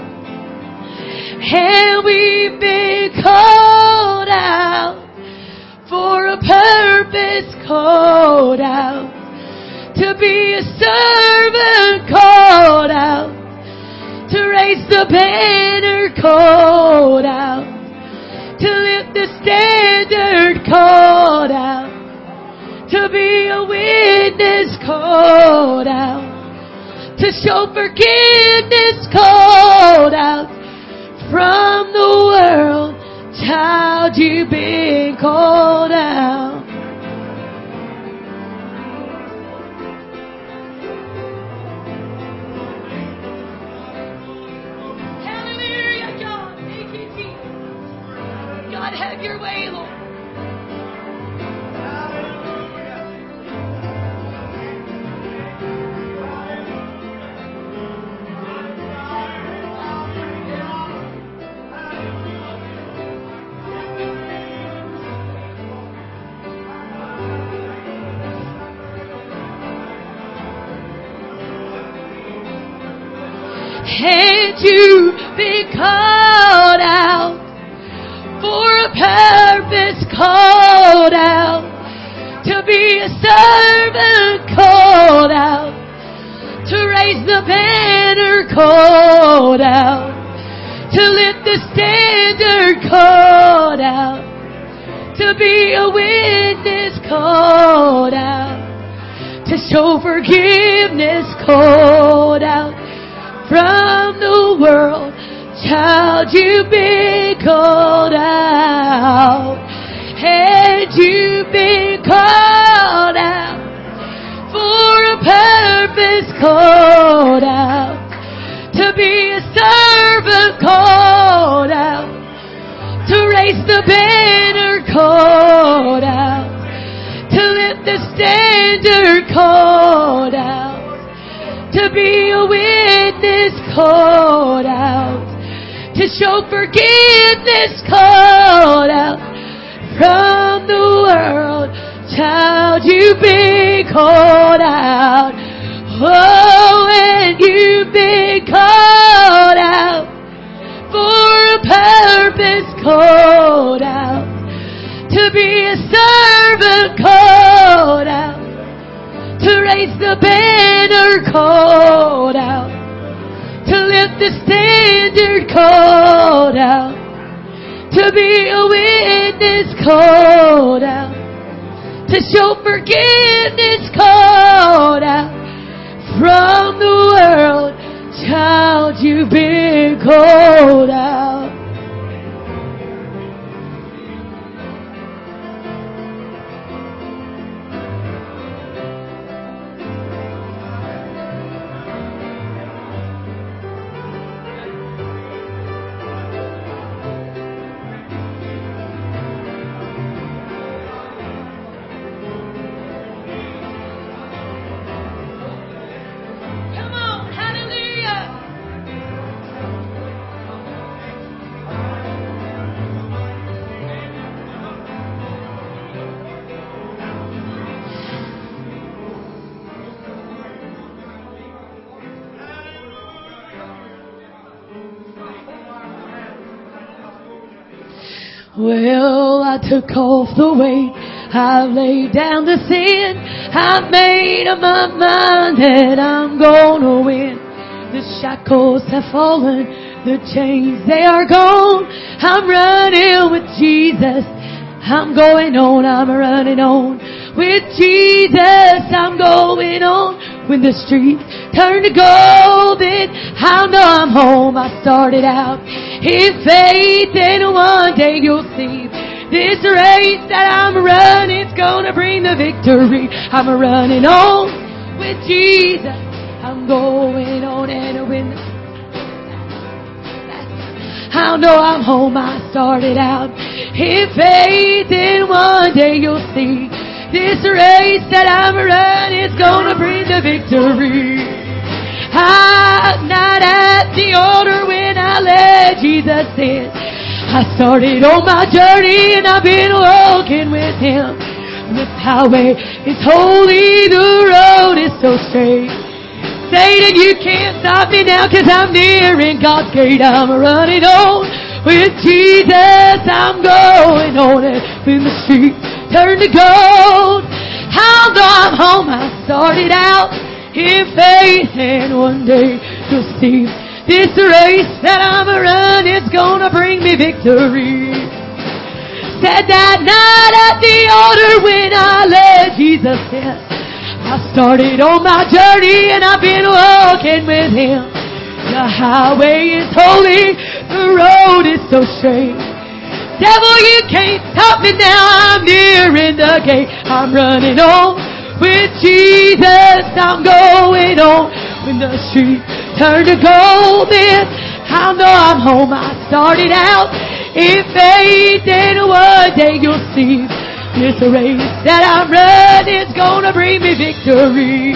and we've been called out for a purpose, called out to be a servant, called out to raise the banner, called out to lift the standard, called out to be a witness, called out to show forgiveness, called out from the world. Child, you've been called out. Hallelujah, God. Thank you, Jesus. God, have your way, Lord. And you've been called out for a purpose, called out to be a servant, called out to raise the banner, called out to lift the standard, called out to be a witness, called out to show forgiveness, called out from the world. Child, you've been called out, and you've been called out for a purpose, called out to be a servant, called out to raise the banner, called out to lift the standard, called out to be a witness, called out to show forgiveness, called out from the world. Child, you've been called out. Oh, and you've been called out for a purpose, called out to be a servant, called out to raise the banner, called out to lift the standard, called out to be a witness, called out to show forgiveness, called out from the world. Child, you've been called out. Well, I took off the weight, I laid down the sin, I made up my mind that I'm gonna win. The shackles have fallen, the chains, they are gone. I'm running with Jesus, I'm going on, I'm running on. With Jesus, I'm going on. When the streets turn to golden, I know I'm home. I started out in faith, and one day you'll see This race that I'm running is gonna bring the victory. I'm running on with Jesus. I'm going on and win. I know I'm home. I started out in faith, and one day you'll see. This race that I'm running is gonna bring the victory. I'm not at the altar when I let Jesus in. I started on my journey and I've been walking with Him. The highway is holy, the road is so straight. Satan, you can't stop me now, 'cause I'm nearing God's gate. I'm running on with Jesus. I'm going on it when the street turn to gold. Although I'm home, I started out in faith, and one day you'll see. This race that I'm running is gonna bring me victory. Said that night at the altar when I let Jesus in. I started on my journey and I've been walking with Him. The highway is holy, the road is so straight. Devil, you can't stop me now, I'm nearing the gate. I'm running on with Jesus, I'm going on when the street turn to golden. I know I'm home, I started out in faith, and one day you'll see. This race that I'm running is gonna bring me victory.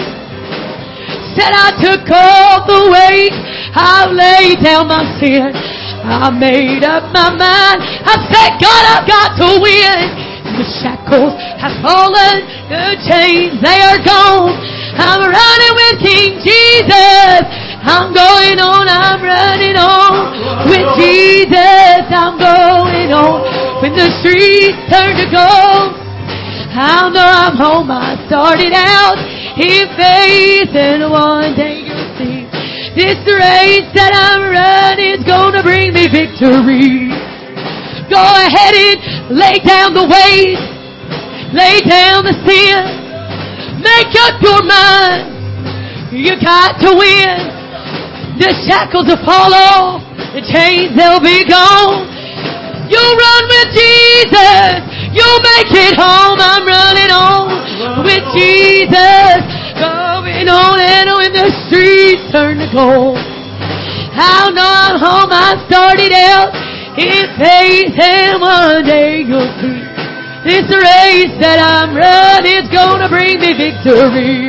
Said I took off the weight, I laid down my sin. I made up my mind, I said, God, I've got to win. The shackles have fallen, the chains, they are gone. I'm running with King Jesus. I'm going on, I'm running on with Jesus. I'm going on when the streets turn to gold. I know I'm home, I started out in faith, and one day you'll see. This race that I'm running is gonna bring me victory. Go ahead and lay down the weight, lay down the sin. Make up your mind, you got to win. The shackles will fall off, the chains they'll be gone. You'll run with Jesus, you'll make it home. I'm running on with Jesus, going on and when the streets turn to gold. I know I'm home, I started out in faith, and one day you'll see. This race that I'm running is gonna bring me victory.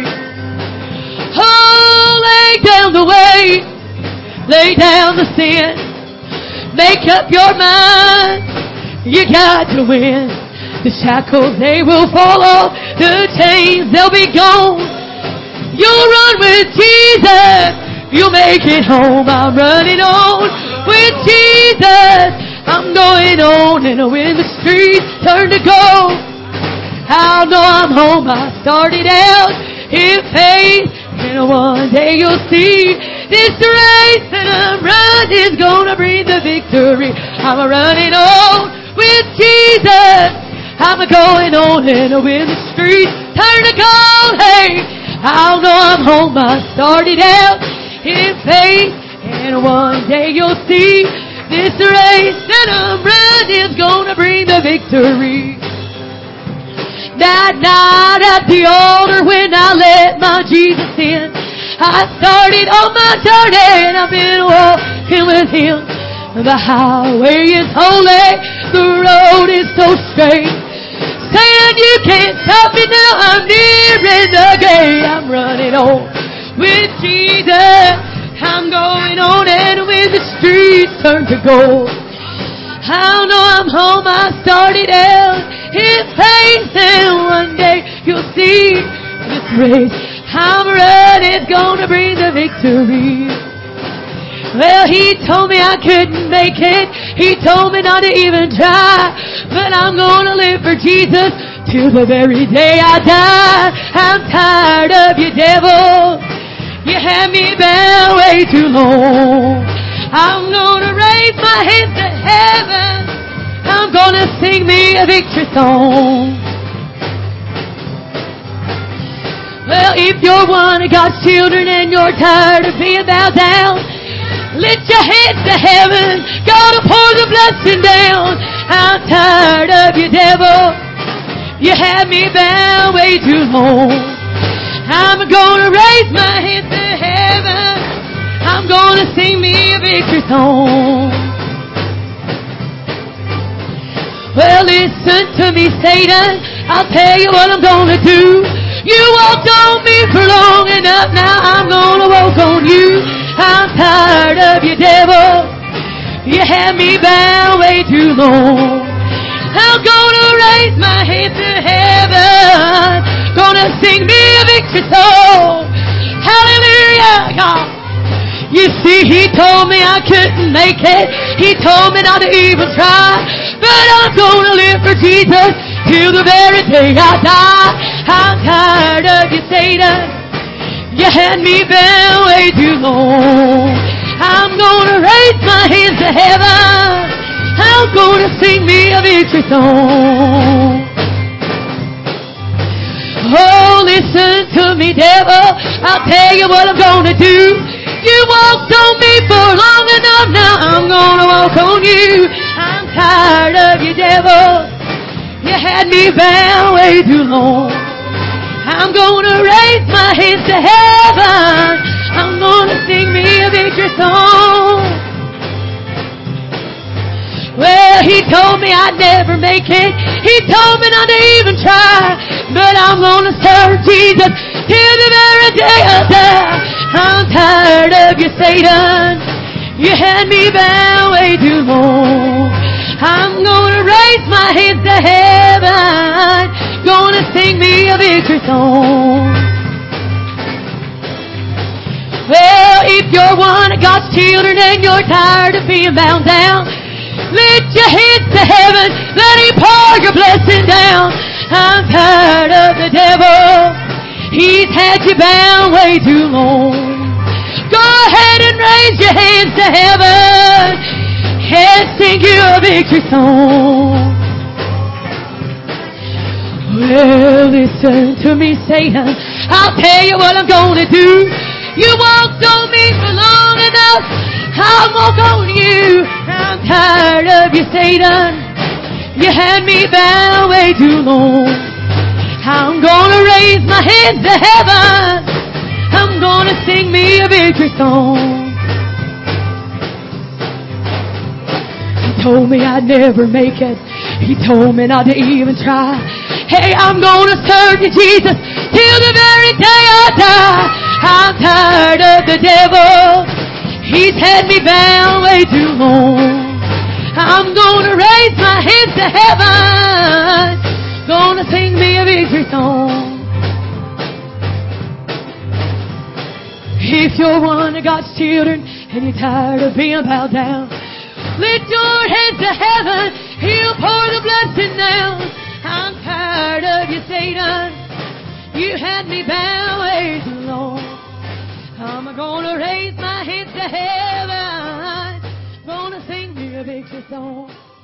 Oh, lay down the weight, lay down the sin. Make up your mind, you got to win. The shackles, they will fall off, the chains, they'll be gone. You'll run with Jesus, you'll make it home. I'm running on with Jesus. I'm going on, and when the streets turn to gold, I know I'm home. I started out in faith, and one day you'll see. This race that I'm running is gonna bring the victory. I'm running on with Jesus. I'm going on, and when the streets turn to gold, hey, I know I'm home. I started out in faith, and one day you'll see. This race that I'm running is gonna bring the victory. That night at the altar when I let my Jesus in, I started on my journey and I've been walking with Him. The highway is holy, the road is so straight. Saying you can't stop me now, I'm nearing the gate. I'm running on with Jesus. I'm going on, and when the streets turn to gold, I know I'm home. I started out in faith, and one day you'll see this race I'm running is gonna bring the victory. Well, He told me I couldn't make it. He told me not to even try. But I'm gonna live for Jesus till the very day I die. I'm tired of you, devil. You had me bound way too long. I'm gonna raise my hands to heaven. I'm gonna sing me a victory song. Well, if you're one of God's children and you're tired of being bowed down, lift your heads to heaven. God will pour the blessing down. I'm tired of you, devil. You had me bound way too long. I'm gonna raise my hands to heaven. I'm gonna sing me a victory song. Well, listen to me, Satan. I'll tell you what I'm gonna do. You walked on me for long enough. Now I'm gonna walk on you. I'm tired of you, devil. You had me bound way too long. I'm gonna raise my hand to heaven. Gonna sing me a victory song. Hallelujah, God. You see, he told me I couldn't make it. He told me not to even try. But I'm gonna live for Jesus till the very day I die. I'm tired of you, Satan. You had me bound way too long. I'm gonna raise my hands to heaven. I'm gonna sing me a victory song. Oh, listen to me, devil. I'll tell you what I'm gonna do. You walked on me for long enough. Now I'm gonna walk on you. I'm tired of you, devil. You had me bound way too long. I'm gonna raise my hands to heaven. I'm gonna sing me a victory song. Well, he told me I'd never make it. He told me not to even try. But I'm gonna serve Jesus till the very day I die. I'm tired of you, Satan. You had me bound way too long. I'm gonna raise my hands to heaven. Gonna sing me a victory song. Well, if you're one of God's children and you're tired of being bound down, lift your heads to heaven. Let him pour your blessing down. I'm tired of the devil. He's had you bound way too long. Go ahead and raise your hands to heaven and sing you a victory song. Well, listen to me, Satan. I'll tell you what I'm gonna do. You walked on me for long enough. I'll walk on you. I'm tired of you, Satan. You had me bound way too long. I'm gonna raise my hands to heaven. I'm gonna sing me a victory song. He told me I'd never make it. He told me not to even try. Hey, I'm gonna serve you, Jesus, till the very day I die. I'm tired of the devil. He's had me bound way too long. I'm gonna raise my hands to heaven. Gonna sing me a victory song. If you're one of God's children and you're tired of being bowed down, lift your hands to heaven. He'll pour the blessing down. I'm tired of you, Satan. You had me bound way too long. I'm gonna raise my hands to heaven. Gonna sing me a victory song.